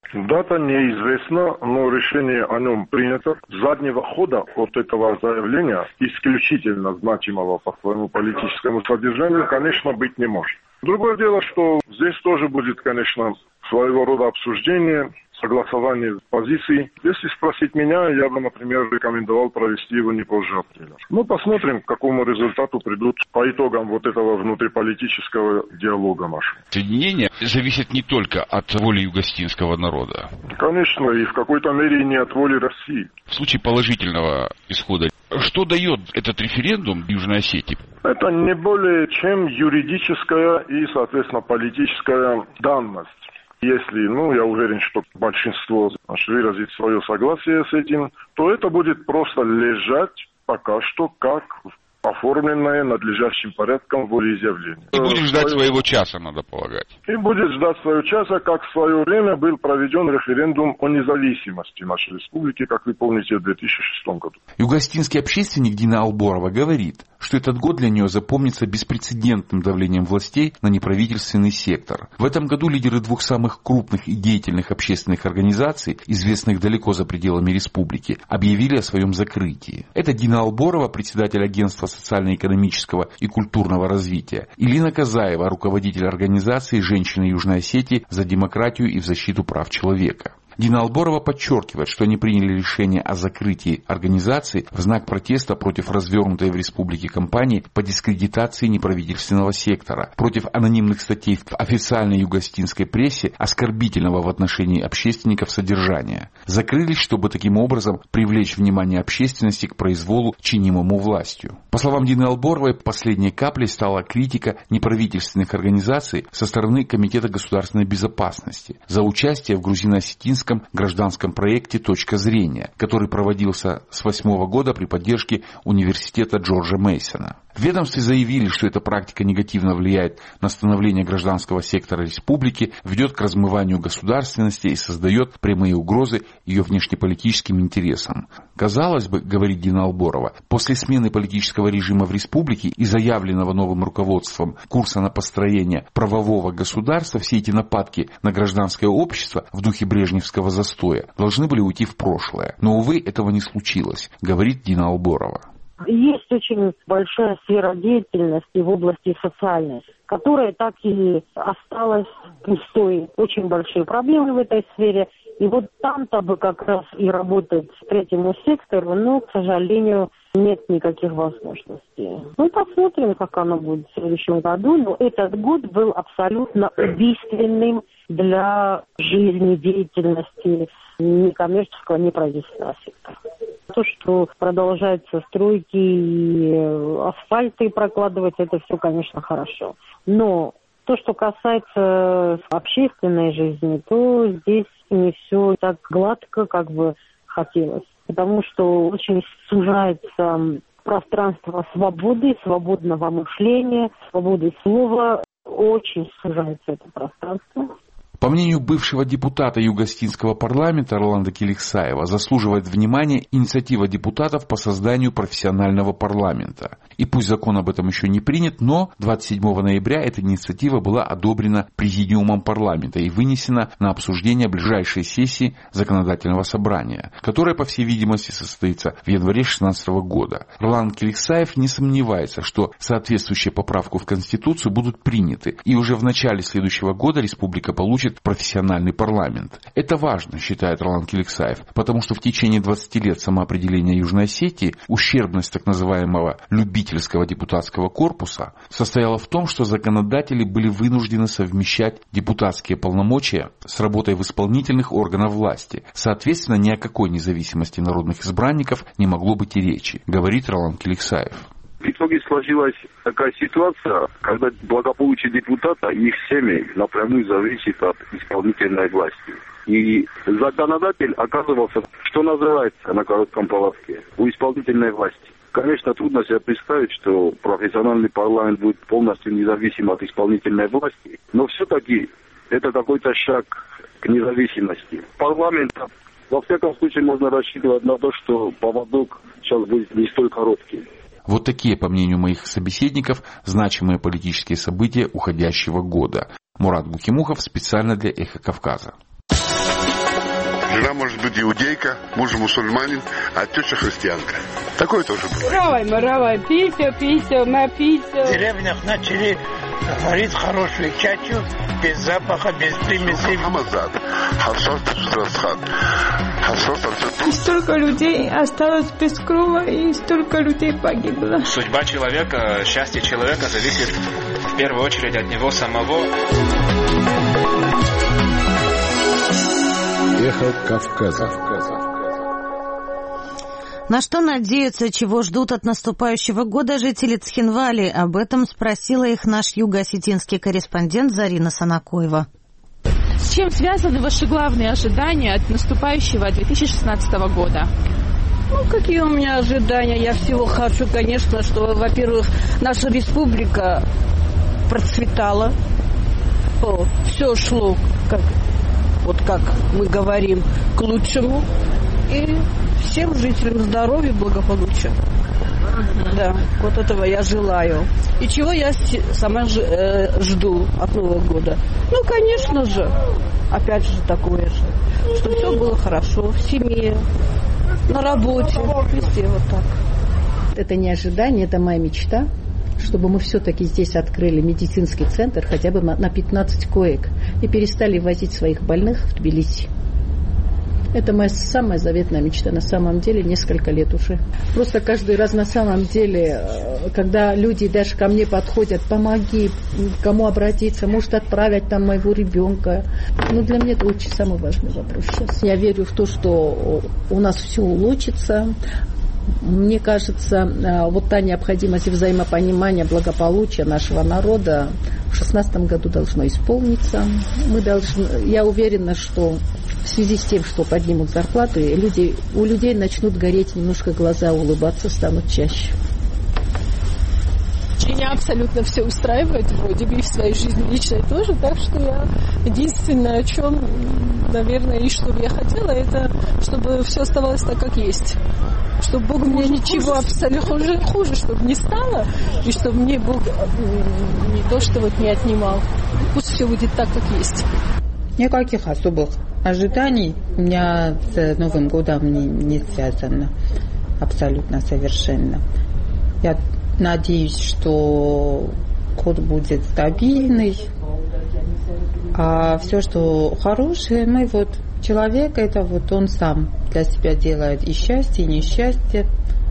Дата неизвестна, но решение о нем принято. Заднего хода от этого заявления, исключительно значимого по своему политическому содержанию, конечно, быть не может. Другое дело, что здесь тоже будет, конечно, своего рода обсуждение, согласование позиций. Если спросить меня, я бы, например, рекомендовал провести его не позже апреля. Посмотрим, к какому результату придут по итогам вот этого внутриполитического диалога нашего. Соединение зависит не только от воли югостинского народа. Конечно, и в какой-то мере не от воли России. В случае положительного исхода, что дает этот референдум Южной Осетии? Это не более чем юридическая и, соответственно, политическая данность. Если, я уверен, что большинство выразит свое согласие с этим, то это будет просто лежать пока что как оформленное надлежащим порядком волеизъявление. И будет ждать своего часа, надо полагать. И будет ждать своего часа, как в свое время был проведен референдум о независимости нашей республики, как вы помните, в 2006 году. Югостинский общественник Дина Алборова говорит, что этот год для нее запомнится беспрецедентным давлением властей на неправительственный сектор. В этом году лидеры двух самых крупных и деятельных общественных организаций, известных далеко за пределами республики, объявили о своем закрытии. Это Дина Алборова, председатель агентства социально-экономического и культурного развития, и Лина Казаева, руководитель организации «Женщины Южной Осетии за демократию и в защиту прав человека». Дина Алборова подчеркивает, что они приняли решение о закрытии организации в знак протеста против развернутой в республике кампании по дискредитации неправительственного сектора, против анонимных статей в официальной югостинской прессе, оскорбительного в отношении общественников содержания. Закрылись, чтобы таким образом привлечь внимание общественности к произволу, чинимому властью. По словам Дины Алборовой, последней каплей стала критика неправительственных организаций со стороны Комитета государственной безопасности за участие в грузино-осетинском гражданском проекте «Точка зрения», который проводился с 2008 года при поддержке университета Джорджа Мейсона. В ведомстве заявили, что эта практика негативно влияет на становление гражданского сектора республики, ведет к размыванию государственности и создает прямые угрозы ее внешнеполитическим интересам. Казалось бы, говорит Дина Алборова, после смены политического режима в республике и заявленного новым руководством курса на построение правового государства, все эти нападки на гражданское общество в духе брежневского застоя должны были уйти в прошлое. Но, увы, этого не случилось, говорит Дина Алборова. Есть очень большая сфера деятельности в области социальной, которая так и осталась пустой. Очень большие проблемы в этой сфере. И вот там-то бы как раз и работать третьему сектору, но, к сожалению, нет никаких возможностей. Посмотрим, как оно будет в следующем году. Но этот год был абсолютно убийственным для жизни, деятельности некоммерческого, неправительственного сектора. То, что продолжаются стройки и асфальты прокладывать, это все, конечно, хорошо. Но то, что касается общественной жизни, то здесь не все так гладко, как бы хотелось. Потому что очень сужается пространство свободы, свободного мышления, свободы слова. Очень сужается это пространство. По мнению бывшего депутата Югостинского парламента Роланда Келиксаева, заслуживает внимания инициатива депутатов по созданию профессионального парламента. И пусть закон об этом еще не принят, но 27 ноября эта инициатива была одобрена Президиумом парламента и вынесена на обсуждение ближайшей сессии законодательного собрания, которая, по всей видимости, состоится в январе 2016 года. Роланд Келиксаев не сомневается, что соответствующие поправки в Конституцию будут приняты, и уже в начале следующего года республика получит профессиональный парламент. Это важно, считает Роланд Келиксаев, потому что в течение 20 лет самоопределения Южной Осетии ущербность так называемого любительского депутатского корпуса состояла в том, что законодатели были вынуждены совмещать депутатские полномочия с работой в исполнительных органах власти. Соответственно, ни о какой независимости народных избранников не могло быть и речи, говорит Роланд Келиксаев. В итоге сложилась такая ситуация, когда благополучие депутата и их семей напрямую зависит от исполнительной власти. И законодатель оказывался, что называется, на коротком поводке, у исполнительной власти. Конечно, трудно себе представить, что профессиональный парламент будет полностью независим от исполнительной власти, но все-таки это какой-то шаг к независимости. Парламента, во всяком случае, можно рассчитывать на то, что поводок сейчас будет не столь короткий. Вот такие, по мнению моих собеседников, значимые политические события уходящего года. Мурат Бухимухов специально для «Эхо Кавказа». Жена может быть иудейка, муж мусульманин, а теща христианка. Такое тоже бывает. Равай, писю, написю. В деревнях начали варить хорошую чачу, без запаха, без примесей. И столько людей осталось без крова, и столько людей погибло. Судьба человека, счастье человека зависит в первую очередь от него самого. Эхо Кавказа. На что надеются, чего ждут от наступающего года жители Цхинвали? Об этом спросила их наш юго-осетинский корреспондент Зарина Санакоева. С чем связаны ваши главные ожидания от наступающего 2016 года? Какие у меня ожидания? Я всего хочу, конечно, что, во-первых, наша республика процветала. Все шло, как мы говорим, к лучшему. И всем жителям здоровья, благополучия. Да, вот этого я желаю. И чего я сама жду от Нового года? Конечно же, опять же такое же, что все было хорошо в семье, на работе, везде вот так. Это не ожидание, это моя мечта, чтобы мы все-таки здесь открыли медицинский центр хотя бы на 15 коек и перестали возить своих больных в Тбилиси. Это моя самая заветная мечта, на самом деле, несколько лет уже. Просто каждый раз на самом деле, когда люди даже ко мне подходят, помоги, кому обратиться, может отправить там моего ребенка. Для меня это очень самый важный вопрос сейчас. Я верю в то, что у нас все улучшится. Мне кажется, вот та необходимость взаимопонимания, благополучия нашего народа в 2016 году должно исполниться. Я уверена, что в связи с тем, что поднимут зарплаты, у людей начнут гореть немножко глаза, улыбаться станут чаще. Меня абсолютно все устраивает, вроде бы и в своей жизни личной тоже, так что я единственное, о чем, наверное, и что бы я хотела, это чтобы все оставалось так, как есть. Чтобы Бог мне ничего абсолютно хуже, чтобы не стало, и чтобы мне Бог не то, что не отнимал. Пусть все будет так, как есть. Никаких особых ожиданий у меня с Новым годом не связано. Абсолютно совершенно. Я надеюсь, что год будет стабильный. А все, что хорошее, человек, это он сам для себя делает и счастье, и несчастье.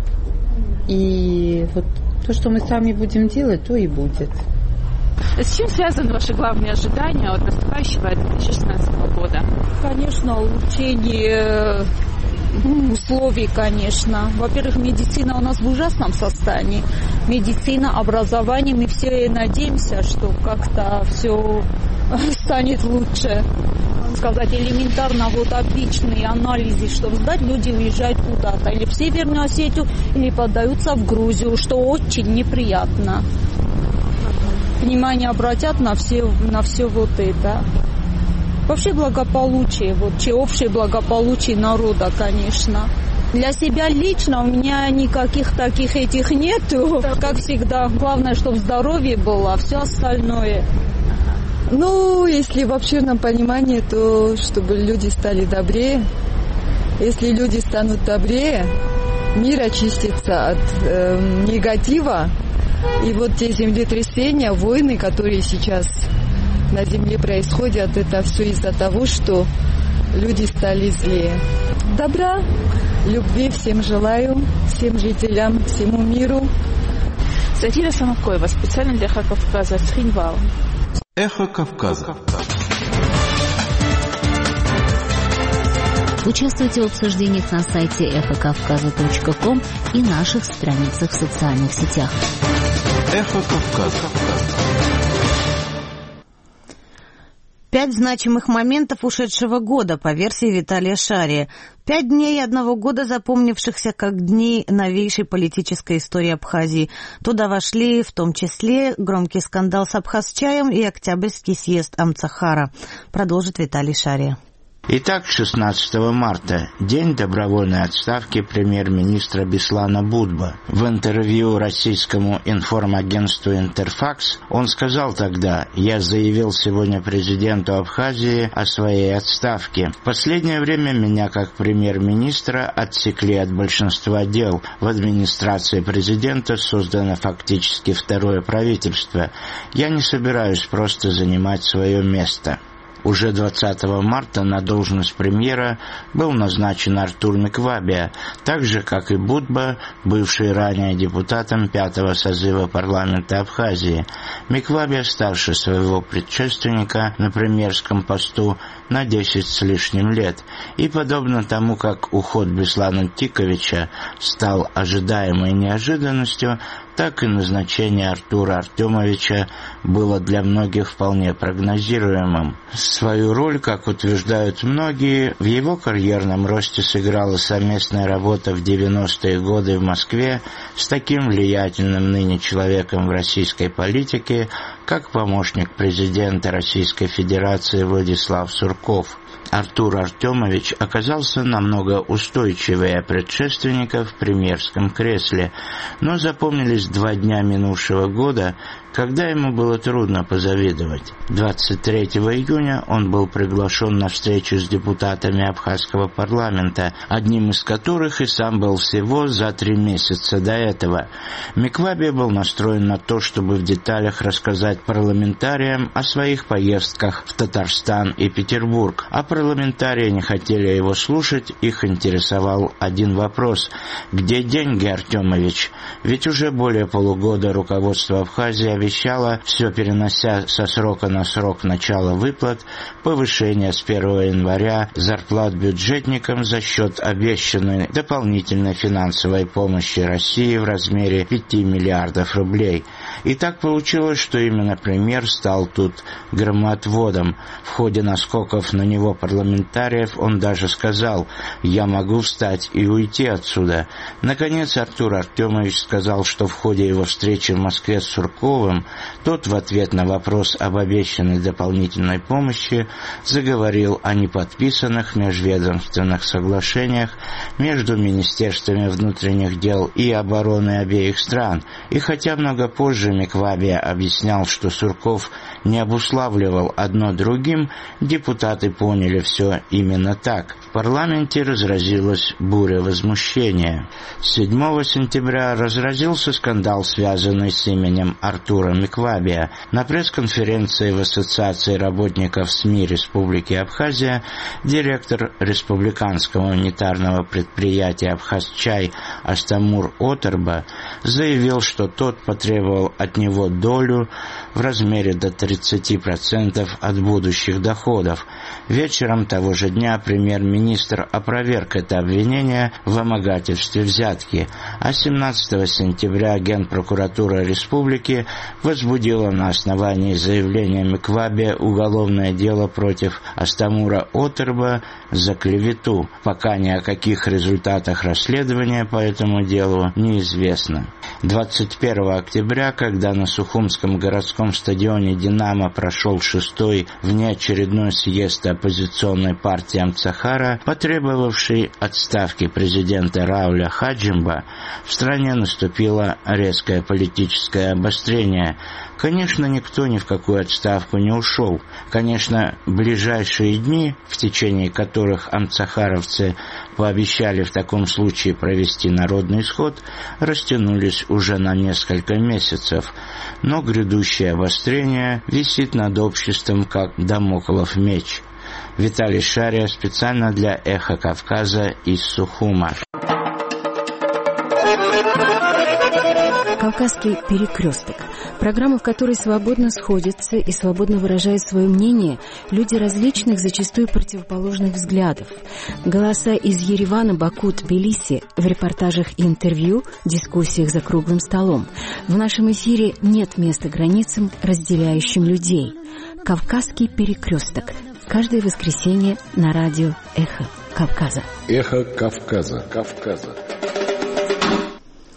И то, что мы сами будем делать, то и будет. С чем связаны ваши главные ожидания от наступающего 2016 года? Конечно, улучшение условий, конечно. Во-первых, медицина у нас в ужасном состоянии. Медицина, образование, мы все надеемся, что как-то все станет лучше. Сказать, элементарно, обычные анализы, чтобы сдать, люди уезжают куда-то, или в Северную Осетию, или поддаются в Грузию, что очень неприятно. Внимание обратят на все это. Вообще благополучие, общее благополучие народа, конечно. Для себя лично у меня никаких таких этих нету. Как всегда, главное, чтобы здоровье было, а все остальное. Если в обширном понимании, то чтобы люди стали добрее. Если люди станут добрее, мир очистится от негатива. И те землетрясения, войны, которые сейчас на земле происходят, это все из-за того, что люди стали злее. Добра, любви всем желаю, всем жителям, всему миру. Зарина Санакоева, специально для Эхо Кавказа, Цхинвал. Эхо Кавказа. Участвуйте в обсуждениях на сайте эхокавказа.ком и наших страницах в социальных сетях. Эхо Кавказа. 5 значимых моментов ушедшего года, по версии Виталия Шария. 5 дней одного года, запомнившихся как дни новейшей политической истории Абхазии. Туда вошли в том числе громкий скандал с Абхазчаем и Октябрьский съезд Амцахара. Продолжит Виталий Шария. Итак, 16 марта, день добровольной отставки премьер-министра Беслана Будба. В интервью российскому информагентству «Интерфакс» он сказал тогда: «Я заявил сегодня президенту Абхазии о своей отставке. В последнее время меня как премьер-министра отсекли от большинства дел. В администрации президента создано фактически второе правительство. Я не собираюсь просто занимать свое место». Уже 20 марта на должность премьера был назначен Артур Миквабия, так же, как и Будба, бывший ранее депутатом 5-го созыва парламента Абхазии. Миквабия старше своего предшественника на премьерском посту на 10 с лишним лет, и подобно тому, как уход Беслана Тиковича стал ожидаемой неожиданностью, так и назначение Артура Артемовича было для многих вполне прогнозируемым. Свою роль, как утверждают многие, в его карьерном росте сыграла совместная работа в 90-е годы в Москве с таким влиятельным ныне человеком в российской политике, как помощник президента Российской Федерации Владислав Сурков. Артур Артемович оказался намного устойчивее предшественника в премьерском кресле, но запомнились 2 дня минувшего года, когда ему было трудно позавидовать. 23 июня он был приглашен на встречу с депутатами Абхазского парламента, одним из которых и сам был всего за 3 месяца до этого. Миквабия был настроен на то, чтобы в деталях рассказать парламентариям о своих поездках в Татарстан и Петербург, а парламентарии не хотели его слушать, их интересовал один вопрос: где деньги, Артемович? Ведь уже более полугода руководство Абхазии обещало, все перенося со срока на срок начала выплат, повышение с 1 января зарплат бюджетникам за счет обещанной дополнительной финансовой помощи России в размере 5 миллиардов рублей. И так получилось, что именно премьер стал тут громоотводом. В ходе наскоков на него парламентариев он даже сказал: «Я могу встать и уйти отсюда». Наконец Артур Артемович сказал, что в ходе его встречи в Москве с Сурковым тот в ответ на вопрос об обещанной дополнительной помощи заговорил о неподписанных межведомственных соглашениях между Министерствами внутренних дел и обороны обеих стран. И хотя много позже Миквабия объяснял, что Сурков не обуславливал одно другим, депутаты поняли все именно так. В парламенте разразилась буря возмущения. 7 сентября разразился скандал, связанный с именем Артура Миквабия. На пресс-конференции в Ассоциации работников СМИ Республики Абхазия директор республиканского унитарного предприятия «Абхазчай» Астамур Отерба заявил, что тот потребовал от него долю в размере до 30% от будущих доходов. Вечером того же дня премьер-министр опроверг это обвинение в вымогательстве взятки, а 17 сентября Генпрокуратура Республики возбудила на основании заявления Миквабия уголовное дело против Астамура Отерба за клевету. Пока ни о каких результатах расследования по этому делу неизвестно. 21 октября, когда на Сухумском городском стадионе «Динамо» прошел 6-й внеочередной съезд оппозиционной партии Амцахара, потребовавший отставки президента Рауля Хаджимба, в стране наступило резкое политическое обострение. Конечно, никто ни в какую отставку не ушел. Конечно, ближайшие дни, в течение которых амцахаровцы пообещали в таком случае провести народный исход, растянулись уже на несколько месяцев. Но грядущее обострение висит над обществом, как дамоклов меч. Виталий Шария специально для «Эхо Кавказа» из Сухума. «Кавказский перекресток» – программа, в которой свободно сходятся и свободно выражают свое мнение люди различных, зачастую противоположных взглядов. Голоса из Еревана, Баку, Тбилиси в репортажах и интервью, дискуссиях за круглым столом. В нашем эфире нет места границам, разделяющим людей. «Кавказский перекресток» – каждое воскресенье на радио «Эхо Кавказа». «Эхо Кавказа».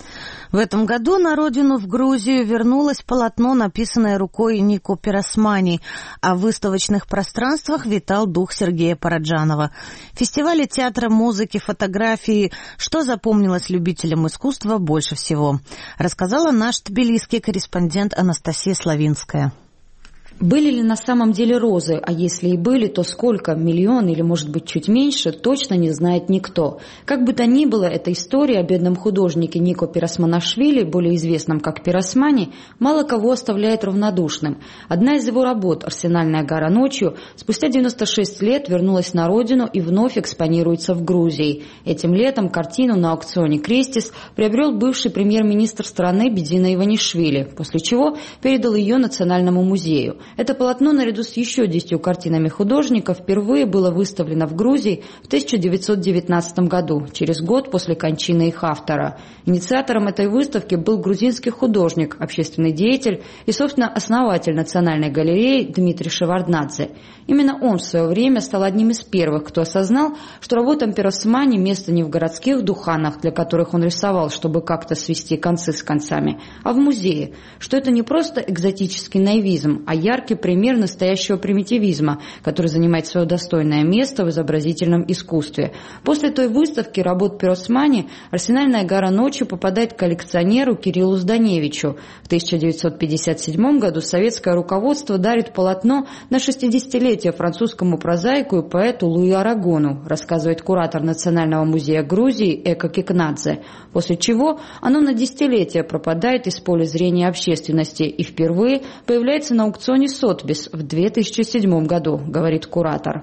В этом году на родину, в Грузию, вернулось полотно, написанное рукой Нико Пиросмани, а в выставочных пространствах витал дух Сергея Параджанова. Фестивали театра, музыки, фотографии. Что запомнилось любителям искусства больше всего? Рассказала наш тбилисский корреспондент Анастасия Славинская. Были ли на самом деле розы, а если и были, то сколько, миллион или, может быть, чуть меньше, точно не знает никто. Как бы то ни было, эта история о бедном художнике Нико Пиросманашвили, более известном как Пиросмани, мало кого оставляет равнодушным. Одна из его работ «Арсенальная гора ночью» спустя 96 лет вернулась на родину и вновь экспонируется в Грузии. Этим летом картину на аукционе «Крестис» приобрел бывший премьер-министр страны Бедина Иванишвили, после чего передал ее Национальному музею. Это полотно, наряду с еще 10 картинами художника, впервые было выставлено в Грузии в 1919 году, через год после кончины их автора. Инициатором этой выставки был грузинский художник, общественный деятель и, собственно, основатель Национальной галереи Дмитрий Шеварднадзе. Именно он в свое время стал одним из первых, кто осознал, что работам Пиросмани место не в городских духанах, для которых он рисовал, чтобы как-то свести концы с концами, а в музее, что это не просто экзотический наивизм, а яркий пример настоящего примитивизма, который занимает свое достойное место в изобразительном искусстве. После той выставки работ Пиросмани «Арсенальная гора ночью» попадает к коллекционеру Кириллу Зданевичу. В 1957 году советское руководство дарит полотно на 60-летие французскому прозаику и поэту Луи Арагону, рассказывает куратор Национального музея Грузии Эко Кикнадзе, после чего оно на десятилетие пропадает из поля зрения общественности и впервые появляется на аукционе Сотбис в 2007 году, говорит куратор.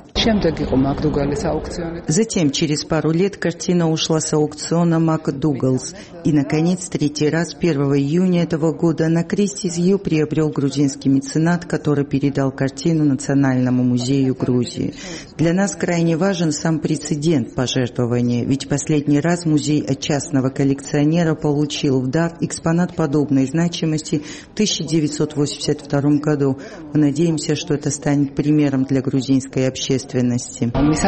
Затем, через пару лет, картина ушла с аукциона МакДугалс. И, наконец, третий раз, 1 июня этого года, на Крестис ее приобрел грузинский меценат, который передал картину Национальному музею Грузии. Для нас крайне важен сам прецедент пожертвования, ведь последний раз музей от частного коллекционера получил в дар экспонат подобной значимости в 1982 году. Мы надеемся, что это станет примером для грузинской общественности.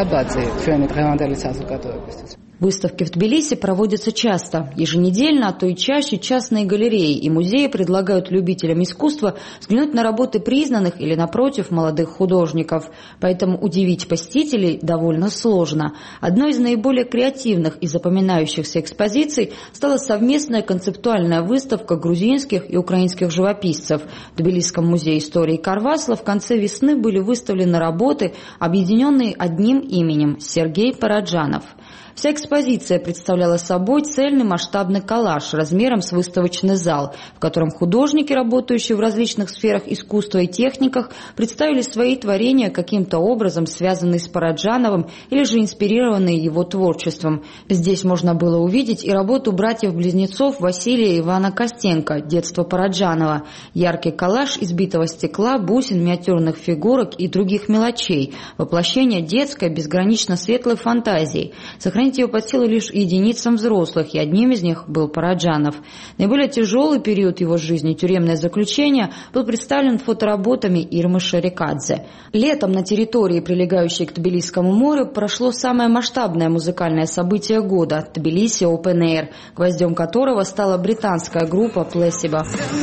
Выставки в Тбилиси проводятся часто. Еженедельно, а то и чаще, частные галереи и музеи предлагают любителям искусства взглянуть на работы признанных или, напротив, молодых художников. Поэтому удивить посетителей довольно сложно. Одной из наиболее креативных и запоминающихся экспозиций стала совместная концептуальная выставка грузинских и украинских живописцев. В Тбилисском музее истории Карвасла в конце весны были выставлены работы, объединенные одним именем – Сергей Параджанов. Вся экспозиция представляла собой цельный масштабный коллаж размером с выставочный зал, в котором художники, работающие в различных сферах искусства и техниках, представили свои творения каким-то образом, связанные с Параджановым или же инспирированные его творчеством. Здесь можно было увидеть и работу братьев-близнецов Василия и Ивана Костенко «Детство Параджанова», яркий коллаж из битого стекла, бусин, миниатюрных фигурок и других мелочей, воплощение детской, безгранично светлой фантазии. Сохранить ее под силу лишь единицам взрослых, и одним из них был Параджанов. Наиболее тяжелый период его жизни, тюремное заключение, был представлен фотоработами Ирмы Шарикадзе. Летом на территории, прилегающей к Тбилисскому морю, прошло самое масштабное музыкальное событие года – Тбилиси Open Air, гвоздем которого стала британская группа Placebo.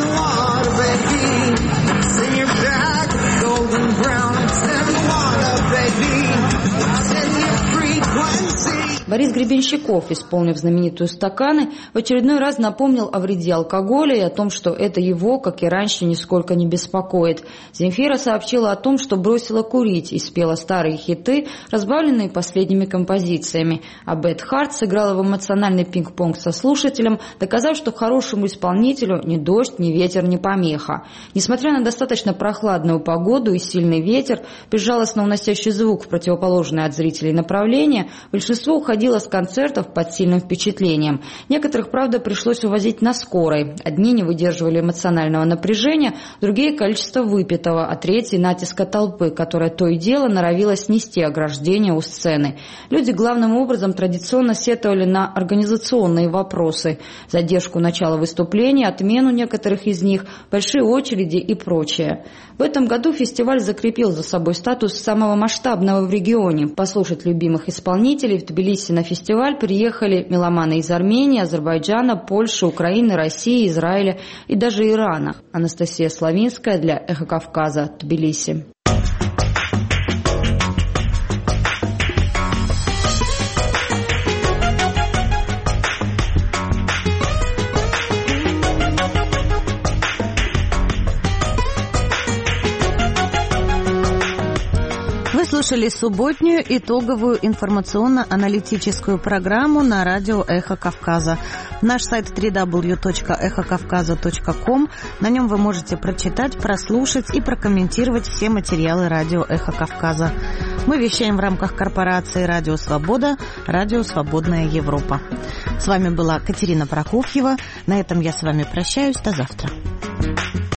Борис Гребенщиков, исполнив знаменитую «Стаканы», в очередной раз напомнил о вреде алкоголя и о том, что это его, как и раньше, нисколько не беспокоит. Земфира сообщила о том, что бросила курить и спела старые хиты, разбавленные последними композициями. А Бет Харт сыграла в эмоциональный пинг-понг со слушателем, доказав, что хорошему исполнителю ни дождь, ни ветер не помеха. Несмотря на достаточно прохладную погоду и сильный ветер, безжалостно уносящий звук в противоположное от зрителей направление, большинство уходило с концертов под сильным впечатлением. Некоторых, правда, пришлось увозить на скорой. Одни не выдерживали эмоционального напряжения, другие – количество выпитого, а третьи – натиска толпы, которая то и дело норовила снести ограждение у сцены. Люди главным образом традиционно сетовали на организационные вопросы, задержку начала выступления, отмену некоторых из них, большие очереди и прочее. В этом году фестиваль закрепил за собой статус самого масштабного в регионе. Послушать любимых исполнителей в Тбилиси Тбилиси на фестиваль приехали меломаны из Армении, Азербайджана, Польши, Украины, России, Израиля и даже Ирана. Анастасия Славинская для «Эхо Кавказа», Тбилиси. Слушали субботнюю итоговую информационно-аналитическую программу на радио «Эхо Кавказа». Наш сайт www.эхокавказа.ком. На нем вы можете прочитать, прослушать и прокомментировать все материалы радио «Эхо Кавказа». Мы вещаем в рамках корпорации «Радио Свобода», «Радио Свободная Европа». С вами была Катерина Прокофьева. На этом я с вами прощаюсь. До завтра.